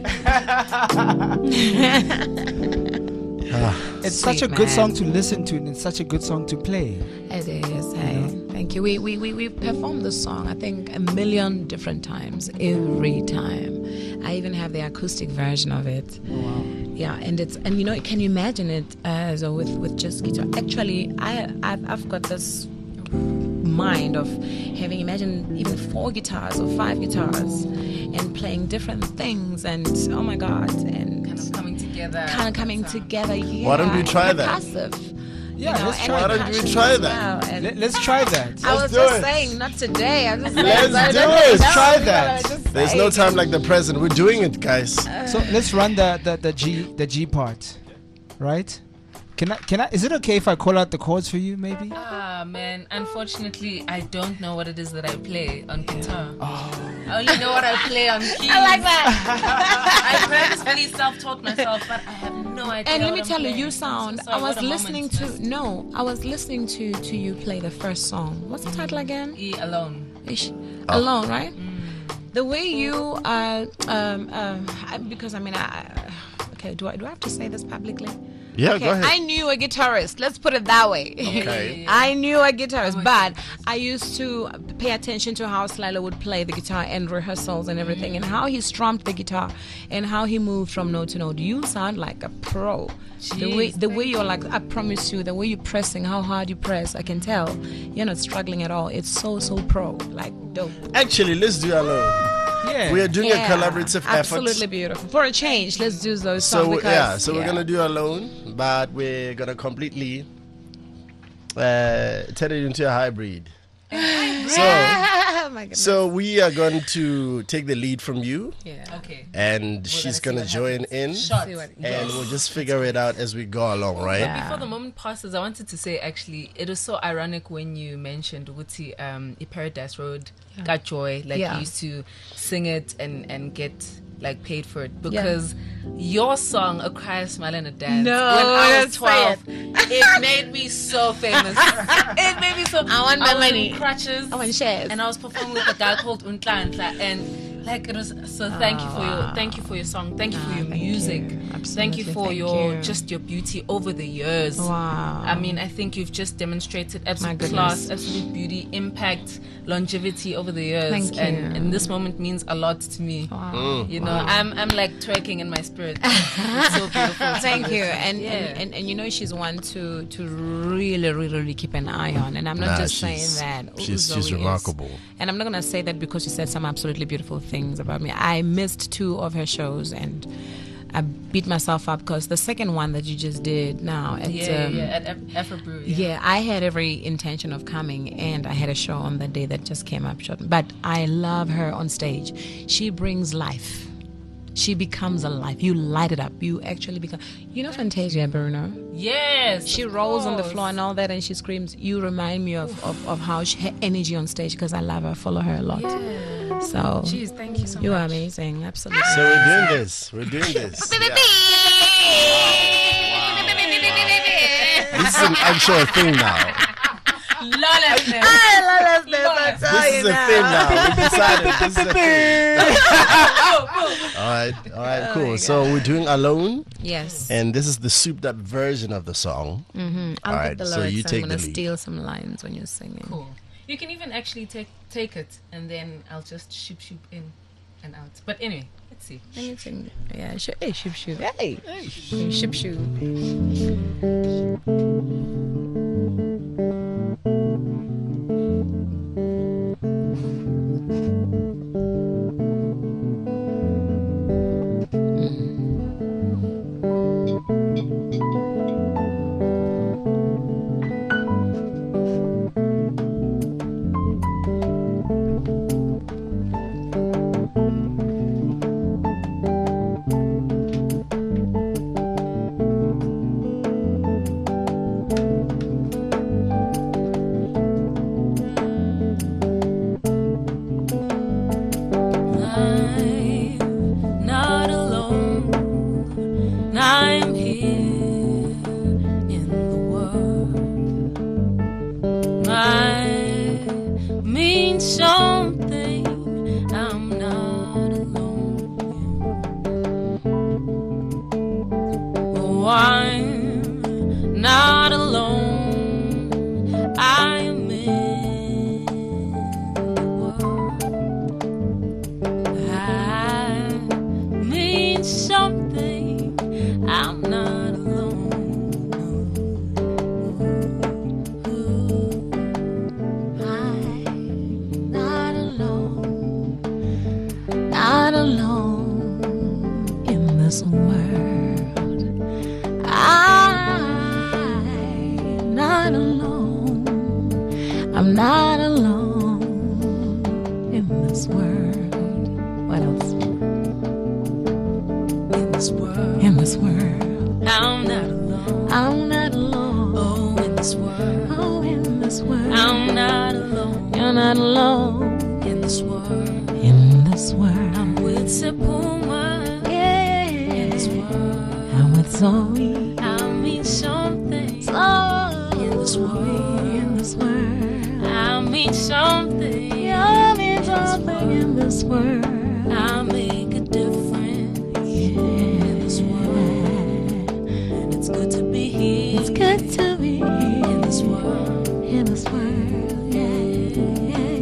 It's such a Sweet good man. song to listen to, and it's such a good song to play. It is. Hey, thank you. We, we we we performed this song, I think, a million different times. Every time, I even have the acoustic version of it. Oh, wow. Yeah, and it's and you know, can you imagine it uh, so with with just guitar? Actually, I I've, I've got this mind of having imagined even four guitars or five guitars and playing different things, and oh my god, and Kind of coming together. kind of coming together. Yeah, Why don't we try that? percussive, Yeah, you know, let's and try Why that. don't we percussion try as that? well, and Let, let's try that. I was do just it. saying, not today. I'm just Let's saying, do no, it. no, Try no, that. I was just There's no saying. time like the present. We're doing it, guys. So let's run the, the, the G the G part, right? Can I can I? Is it okay if I call out the chords for you, maybe? Ah man, unfortunately, I don't know what it is that I play on guitar. I only know what I play on keys. I like that. I purposefully self-taught myself, but I have no idea. And let what me I'm tell you, playing. you I'm so sound. sorry, I was what a listening moment to this- no, I was listening to to you play the first song. What's the title again? E alone. Ish. Alone, right? The way you uh um um I, because I mean I okay, do I do I have to say this publicly? Yeah, Okay, go ahead. I knew a guitarist. Let's put it that way. Okay. I knew a guitarist, but I used to pay attention to how Slylo would play the guitar and rehearsals and everything, and how he strummed the guitar and how he moved from note to note. You sound like a pro. The way Jeez, the way you're like, I promise you, the way you're pressing, how hard you press, I can tell you're not struggling at all. It's so so pro, like dope. Actually, let's do alone. Yeah. We are doing Yeah, a collaborative effort. absolutely beautiful. For a change, let's do those songs. So we- because, yeah, so we're gonna do alone, but we're gonna completely uh, turn it into a hybrid. So, oh my goodness. so we are going to take the lead from you, yeah. Okay. and she's gonna gonna see join what in, Shot. See what- and we'll just figure it out as we go along, right? Yeah. Before the moment passes, I wanted to say actually, it was so ironic when you mentioned Wuti, um, "A Paradise Road," got joy. Like Yeah. you used to sing it and and get like paid for it because your song "A Cry, a Smile, and a Dance" No, when I was don't say twelve, it made me so famous. It made me so. I want my was money. in crutches. I want shares. And I was performing with a guy called Untla Untla, and Like it was so. Thank you for your thank you for your song. Thank you for Ah, your thank music. you. Thank you Absolutely, for thank your you. just your beauty over the years. Wow. I mean, I think you've just demonstrated absolute goodness. class, absolute beauty, impact, longevity over the years. Thank and, you. and this moment means a lot to me. Wow. You know, I'm I'm like twerking in my spirit. It's so beautiful. to Thank be you, listening. and, Yeah. and, and and you know she's one to to really really really keep an eye on, and I'm not Nah, just saying she's- that. Ooh, she's- Zoe she's is. remarkable. And I'm not gonna say that because she said some absolutely beautiful things about me. I missed two of her shows, and I beat myself up because the second one that you just did now, at, yeah, um, yeah, at Af- Afro Brew. Yeah. yeah, I had every intention of coming, and I had a show on the day that just came up short. But I love her on stage. She brings life. She becomes alive. You light it up. You actually become. You know Fantasia, Bruno? Yes. She of rolls on the course. floor and all that, and she screams. You remind me of, of, of how she, her energy on stage, because I love her, follow her a lot. Yeah. So Jeez, thank you so you much. are amazing, absolutely. So we're doing this. We're doing this. Yeah. This is an actual thing now. Lawlessness. This is a thing now. We decided this is a thing. All right, all right, cool. So we're doing Alone, Yes. and this is the souped up version of the song. Mm-hmm. I'll all get right, the so lyrics. you I'm take gonna the lead. steal some lines when you're singing. Cool. You can even actually take take it and then I'll just shoop shoop in and out. But anyway, let's see. Anything. Yeah, sh- hey, shoop shoop. Hey, shoop shoop. I'm not alone. I'm here in the world. I mean something. I'm not alone. Oh, I'm not alone. I am in the world. I mean something. I'm not alone. I'm not alone. Not alone in this world. I'm not alone. I'm not alone in this world. What else? In this world, In this world. I'm not alone. I'm not alone. Oh, in this world, Oh, in this world. I'm not alone. You're not alone In this world, in this world. I'm with Sepuma. Yeah. In this world, I'm with Zoe. I mean something. Oh, In this world, in this world. I mean something. I mean something in this world. I make a difference in this world, and it's good to be here. It's good to be in this world. in this world. Yeah, yeah,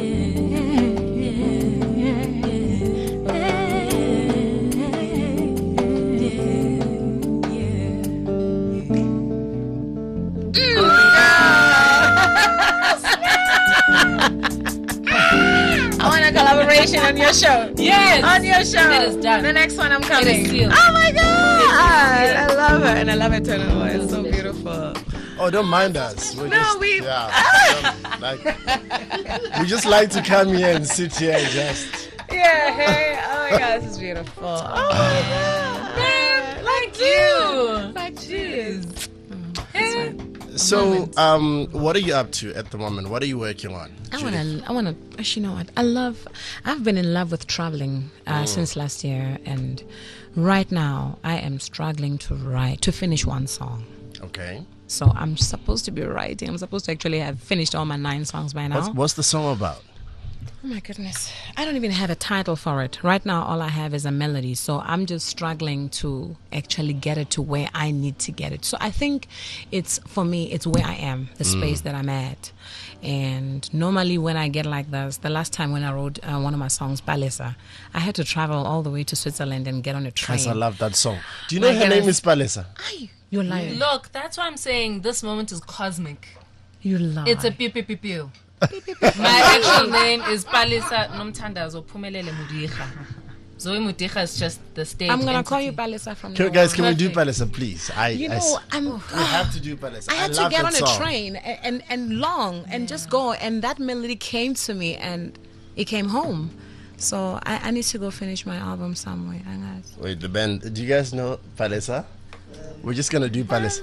I want a collaboration on your show. Yes, On your show. It is done. The next one I'm coming. is sealed. Oh my god! I love her, and I love her tone of voice. It's so beautiful. Oh, don't mind us. We're No, just, we- yeah. um, like, we just like to come here and sit here and just. Yeah, hey. Oh my god, this is beautiful. Oh my god. like you. Like jeez. So, um, what are you up to at the moment? What are you working on? I Judith? want to. I want to. Actually, you know what? I love. I've been in love with traveling uh, since last year, and right now I am struggling to write to finish one song. Okay. So I'm supposed to be writing. I'm supposed to actually have finished all my nine songs by now. What's, what's the song about? Oh my goodness. I don't even have a title for it. Right now, all I have is a melody. So I'm just struggling to actually get it to where I need to get it. So I think it's, for me, it's where I am, the space that I'm at. And normally when I get like this, the last time when I wrote uh, one of my songs, Palesa, I had to travel all the way to Switzerland and get on a train. Yes, I love that song. Do you know My her name goodness. is Palesa? Ay, you're lying. Look, that's why I'm saying this moment is cosmic. You lie. It's a pew pew pew pew. My actual name is Palesa Nomthandazo Phumelele Mudikha. Zoe Mudikha is just the stage. I'm going to entity. call you Palesa from Can, now guys, on. can we do Perfect. Palesa, please? I, You I s- know, I'm... we have to do Palesa. I had to love get that on a song. train and, and, and long and just go. And that melody came to me and it came home. So I, I need to go finish my album somewhere. I got- Wait, the band. Do you guys know Palesa? We're just gonna do Palesa.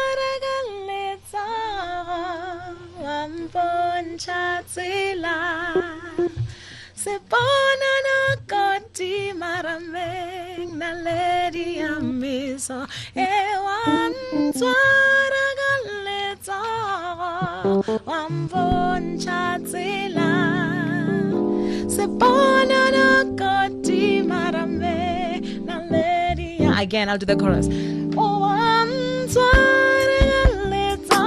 Sepona na koti marameng na lady amiso ewan twara galeta wambon chatsila Sepona na koti marameng na lady. Again, I'll do the chorus. Wan twara galeta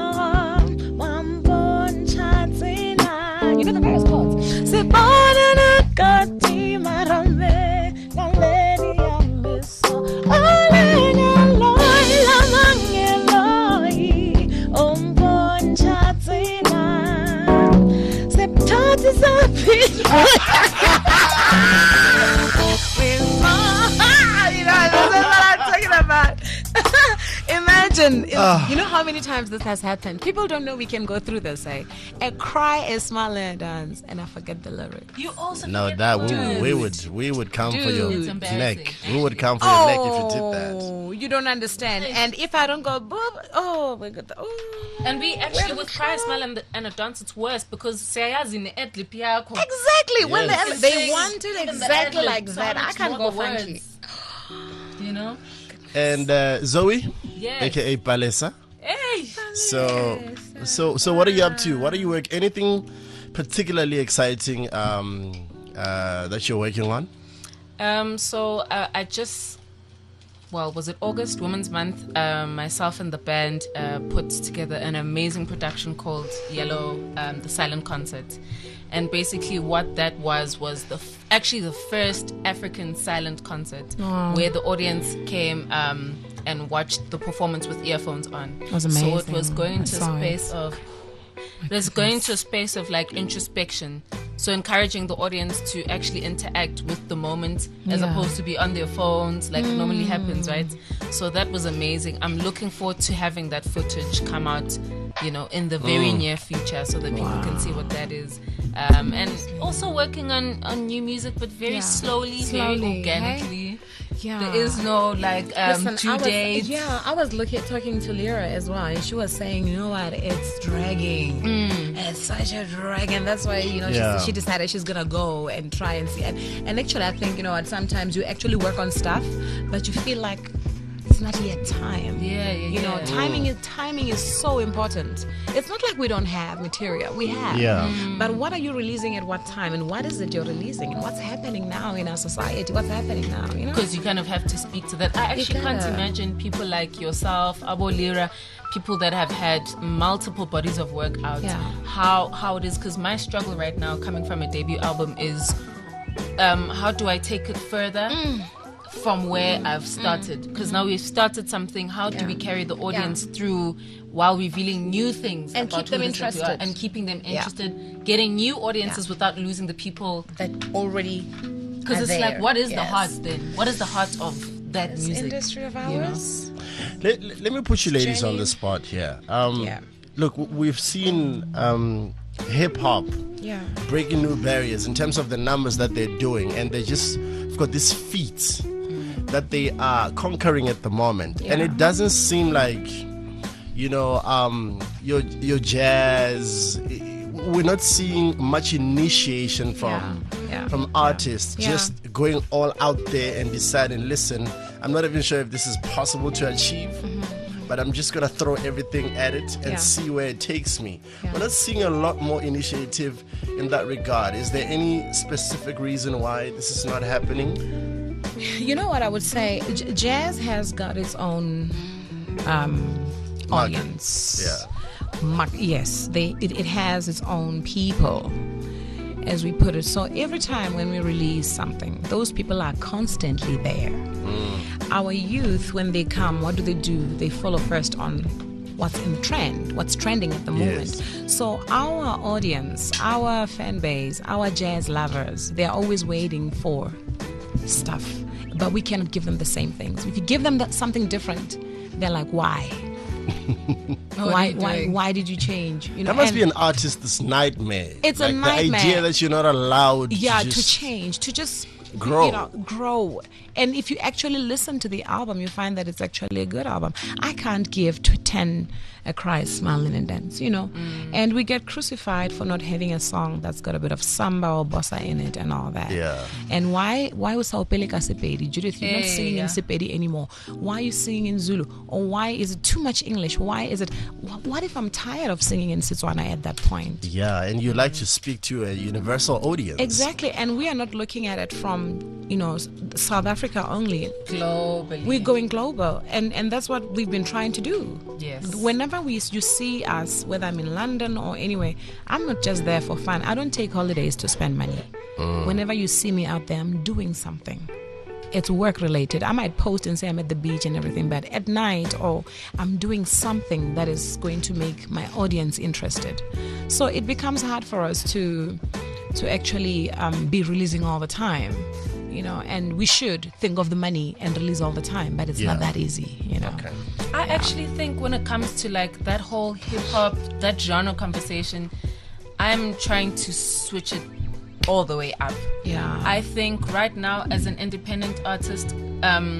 wambon chatsila. You know the various chords. Sepona na kati marame na lady amiso Olena loy lamang eloy ombon chatsina Septati sapit You know, this is what I'm talking about. Imagine, if- you know how many times this has happened. People don't know we can go through this. Eh? A cry, a smile, and a dance, and I forget the lyrics. You also No, forget that the we, words. we would we would come for your It's embarrassing, neck. We would come for your neck if you did that. Oh, you don't understand. And if I don't go, boob, oh my god, oh. And we actually with cry, smile, and, the, and a dance, it's worse because siyayazi ne-adlib yakho. Exactly. When Yes. they, they want it Even the exactly ad-lib, like so that, I much can't more go the funky. words. You know? And uh, Zoe, Yes. aka Palesa. Hey! So, so, so, what are you up to? What are you work? Anything particularly exciting um, uh, that you're working on? Um, so uh, I just, well, was it August, Women's Month? Um, myself and the band uh, put together an amazing production called Yellow, um, the Silent Concert. And basically what that was, was the f- actually the first African silent concert where the audience came um, and watched the performance with earphones on. was So it amazing. was going I to a saw it. space of There's going to a space of like introspection. So encouraging the audience to actually interact with the moment as Yeah. opposed to be on their phones like it normally happens, right? So that was amazing. I'm looking forward to having that footage come out, you know, in the very near future so that people can see what that is. Um, and also working on, on new music, but very Yeah. slowly, Slowly, very hey? organically. Yeah. There is no like um, Listen, due I was, date. Yeah, I was looking talking to Lyra as well, and she was saying, you know what, it's dragging. It's such a drag, and that's why you know Yeah. she, she decided she's gonna go and try and see. And, and actually, I think you know what, sometimes you actually work on stuff, but you feel like it's not yet time. Yeah, yeah, You know, yeah. timing is timing is so important. It's not like we don't have material. We have. Yeah. But what are you releasing at what time, and what is it you're releasing, and what's happening now in our society? What's happening now? You know. Because you kind of have to speak to that. I actually can't gotta. imagine people like yourself, Abo Lira, people that have had multiple bodies of work out. Yeah. How how it is? Because my struggle right now, coming from a debut album, is um, how do I take it further? Mm. From where I've started, because now we've started something. How do Yeah. we carry the audience through while revealing new things And about keep them who it is that we are, interested. and keeping them Yeah. interested, getting new audiences without losing the people? that already Because are it's there. like, what is the Yes. heart then? What is the heart of that This music? industry of you know? ours. Let, let, let me put you ladies on Journey. the spot here. Um, Yeah. Look, w- we've seen um, hip hop Yeah. breaking new barriers in terms of the numbers that they're doing, and they just have got this feat that they are conquering at the moment, and Yeah. it doesn't seem like, you know, um, your your jazz. We're not seeing much initiation from Yeah, yeah, from artists yeah. just going all out there and deciding, listen, I'm not even sure if this is possible to achieve. but I'm just gonna throw everything at it and Yeah. see where it takes me. Yeah. But let's seeing a lot more initiative in that regard. Is there any specific reason why this is not happening? You know what I would say? J- jazz has got its own um, Market. audience. Yeah. Mar- yes, they it, it has its own people, as we put it. So every time when we release something, those people are constantly there. Our youth, when they come, what do they do? They follow first on what's in trend, what's trending at the moment. So our audience, our fan base, our jazz lovers, they're always waiting for stuff, but we cannot give them the same things. If you give them that something different, they're like, why? What are why, you why, doing? why did you change? You know, That must and- be an artist's nightmare. It's a like nightmare. The idea that you're not allowed yeah, to, to just change, to just grow. you know, grow. And if you actually listen to the album, you find that it's actually a good album. I can't give to ten a cry, smile, and a dance, you know. Mm. And we get crucified for not having a song that's got a bit of samba or bossa in it and all that. Yeah. And why why was Saopele ka Sepedi? Judith, you're not Yeah, singing yeah. in Sepedi anymore. Why are you singing in Zulu? Or why is it too much English? Why is it? wh- What if I'm tired of singing in Setswana at that point? Yeah, and you like to speak to a universal audience. Exactly, and we are not looking at it from, you know, S- South Africa only. Globally. We're going global, and and that's what we've been trying to do. Yes. Whenever we you see us, whether I'm in London or anywhere, I'm not just there for fun. I don't take holidays to spend money. Whenever you see me out there, I'm doing something. It's work related. I might post and say I'm at the beach and everything, but at night, or I'm doing something that is going to make my audience interested. So it becomes hard for us to to actually um, be releasing all the time, you know. And we should think of the money and release all the time, but it's Yeah. not that easy, you know. Okay. I actually think when it comes to like that whole hip hop, that genre conversation, I'm trying to switch it all the way up. Yeah. I think right now as an independent artist, um,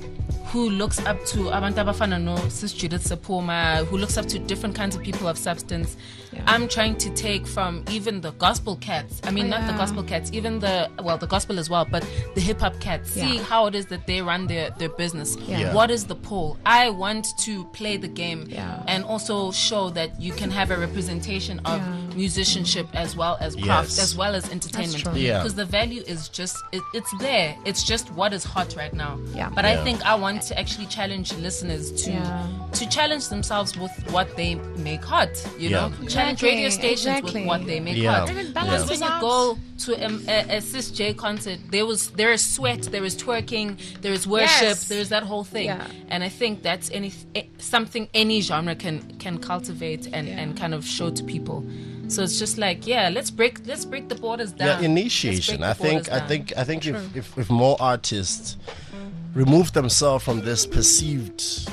who looks up to abantu abafana no Sis Judith Sapoma, who looks up to different kinds of people of substance. Yeah. I'm trying to take from even the gospel cats. I mean, Oh, not the yeah. gospel cats, even the, well, the gospel as well, but the hip hop cats. See Yeah. how it is that they run their, their business. Yeah. Yeah. What is the pull? I want to play the game Yeah. and also show that you can have a representation of Yeah. musicianship as well as craft, Yes. as well as entertainment. true. Yeah. Because the value is just, it, it's there. It's just what is hot right now. Yeah. But Yeah. I think I want to actually challenge listeners to Yeah. to challenge themselves with what they make hot, you Yeah. know? Challenge Exactly, radio stations exactly. with what they make Yeah. hot. And it Because balances when you out. go to a, a, a Sis J concert, there was there is sweat, there is twerking, there is worship, Yes. there is that whole thing. Yeah. And I think that's any eh, something any genre can can cultivate and, Yeah. and kind of show to people. So it's just like, yeah, let's break let's break the borders down. Yeah, Let's initiation. break I the borders think I down. think I think if, if, if more artists remove themselves from this perceived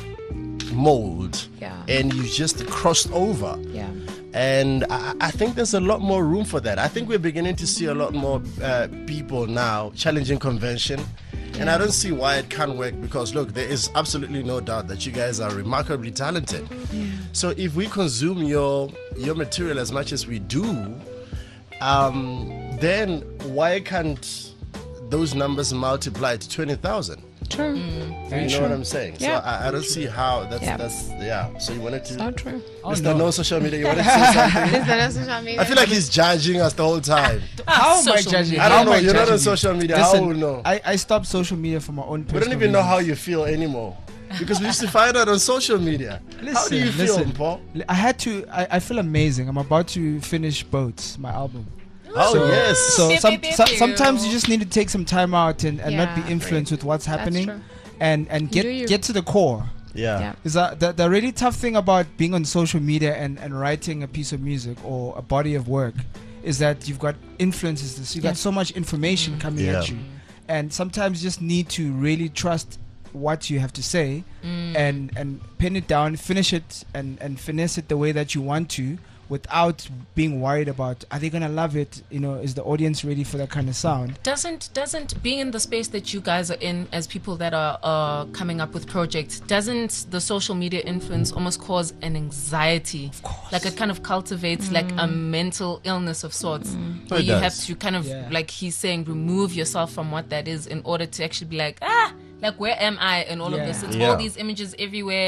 mold Yeah. and you just crossed over. Yeah. And I, I think there's a lot more room for that. I think we're beginning to see a lot more uh, people now challenging convention. And I don't see why it can't work because, look, there is absolutely no doubt that you guys are remarkably talented. So if we consume your your material as much as we do, um, then why can't those numbers multiply to twenty thousand? True. You know what I'm saying? Yeah. So I, I don't see how that's, Yeah. that's, yeah. So you wanted to, So true. Mister no. social media, you wanted to say something? I feel like he's judging us the whole time. How am I social judging? media. I How don't am know. You're not judging on you? social media. Listen, How will know? I, I stopped social media for my own We personal don't even know how reasons. you feel anymore because we used to find out on social media. how do Listen, you feel, listen. Paul? I had to. I, I feel amazing. I'm about to finish Boats, my album. Oh So- yes. So Pew, some, pew, pew, so- pew. sometimes you just need to take some time out and, and not Yeah. be influenced with what's happening, true. and and You get do you. get to the core. yeah. Yeah. Is that the, the really tough thing about being on social media and, and writing a piece of music or a body of work is that you've got influences. You Yeah. got so much information coming Yeah. at you, and sometimes you just need to really trust what you have to say and and pin it down, finish it, and and finesse it the way that you want to, without being worried about are they gonna love it? You know, is the audience ready for that kind of sound? Doesn't doesn't being in the space that you guys are in as people that are uh, coming up with projects, doesn't the social media influence almost cause an anxiety? Of course. Like it kind of cultivates like a mental illness of sorts. Where It you does. have to kind of, Yeah. like he's saying, remove yourself from what that is in order to actually be like, ah, like where am I in all Yeah. of this? It's Yeah. all these images everywhere.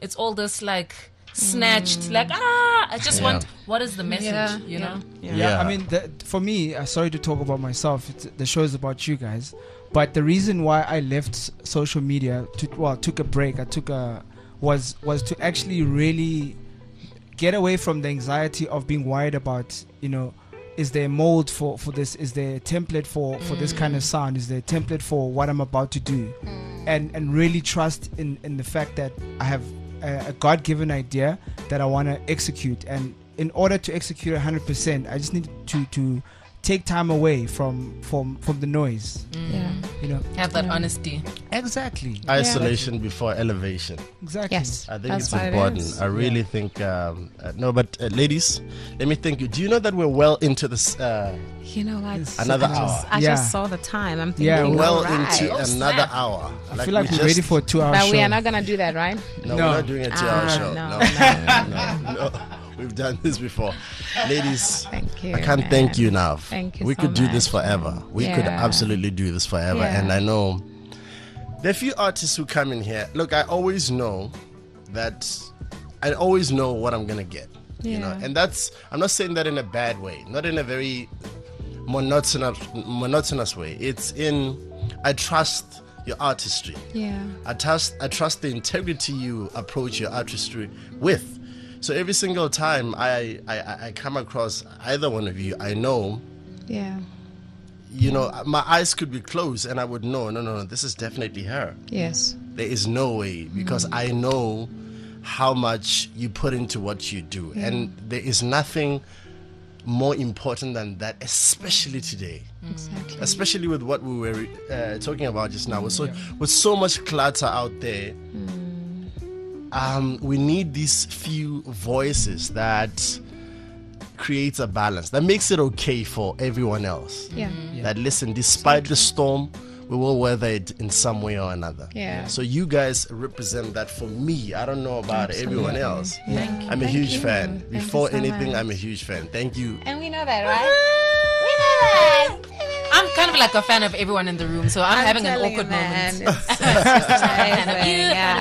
it's all this like snatched, like ah. I just Yeah. want what is the message, Yeah, you yeah. know? Yeah, Yeah. I mean, the, for me, uh, sorry to talk about myself. It's, the show is about you guys, but the reason why I left s- social media, to, well, took a break. I took a was was to actually really get away from the anxiety of being worried about, you know, is there a mold for, for this? Is there a template for, for this kind of sound? Is there a template for what I'm about to do? And and really trust in, in the fact that I have a, a God-given idea that I want to execute. And in order to execute one hundred percent, I just need to, to take time away from from, from the noise. Yeah. You know? Have that honesty. Exactly. Isolation before elevation. Exactly. Yes. I think That's it's what it important. is. I really think um, uh, no, but uh, ladies, let me thank you. Do you know that we're well into this? Uh, You know what? It's Another I just, hour. I Yeah. just saw the time. I'm thinking, Yeah, we're well all right. into Oh, another snap. hour. I feel like we we're ready just- for a two-hour But show. we are not gonna do that, right? No, No. we're not doing a two-hour Ah, show. no, No, no, no, no. We've done this before, ladies. Thank you. I can't man. thank you enough. Thank you We so could do this much, forever. man. We could Yeah. absolutely do this forever. Yeah. And I know there are a few artists who come in here. Look, I always know that I always know what I'm gonna get. You know, Yeah. and that's I'm not saying that in a bad way, not in a very monotonous monotonous way. It's in I trust your artistry. Yeah. I trust I trust the integrity you approach your artistry with. So every single time I, I, I come across either one of you, I know, Yeah. you know, my eyes could be closed and I would know, no, no, no, this is definitely her. Yes. There is no way because I know how much you put into what you do. And there is nothing more important than that, especially today. Exactly. Especially with what we were uh, talking about just now. With so, with so much clutter out there, um, we need these few voices that creates a balance, that makes it okay for everyone else. Yeah. That listen, despite the storm, we will weather it in some way or another. Yeah. So you guys represent that for me. I don't know about everyone else. Thank you. I'm a Thank huge you. fan. Thank you Before so anything, much. I'm a huge fan. Thank you. And we know that, right? we know that. I'm kind of like a fan of everyone in the room, so I'm, having an telling awkward you, man, moment. It's, it's just amazing,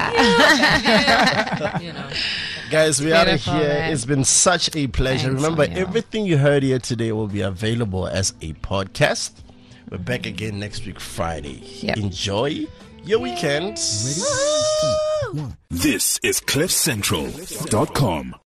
yeah. You know. Guys, we are out of Beautiful, here. man. It's been such a pleasure. Thanks, Remember, Sonia. everything you heard here today will be available as a podcast. We're back again next week, Friday. Yep. Enjoy your weekend. This is cliff central dot com.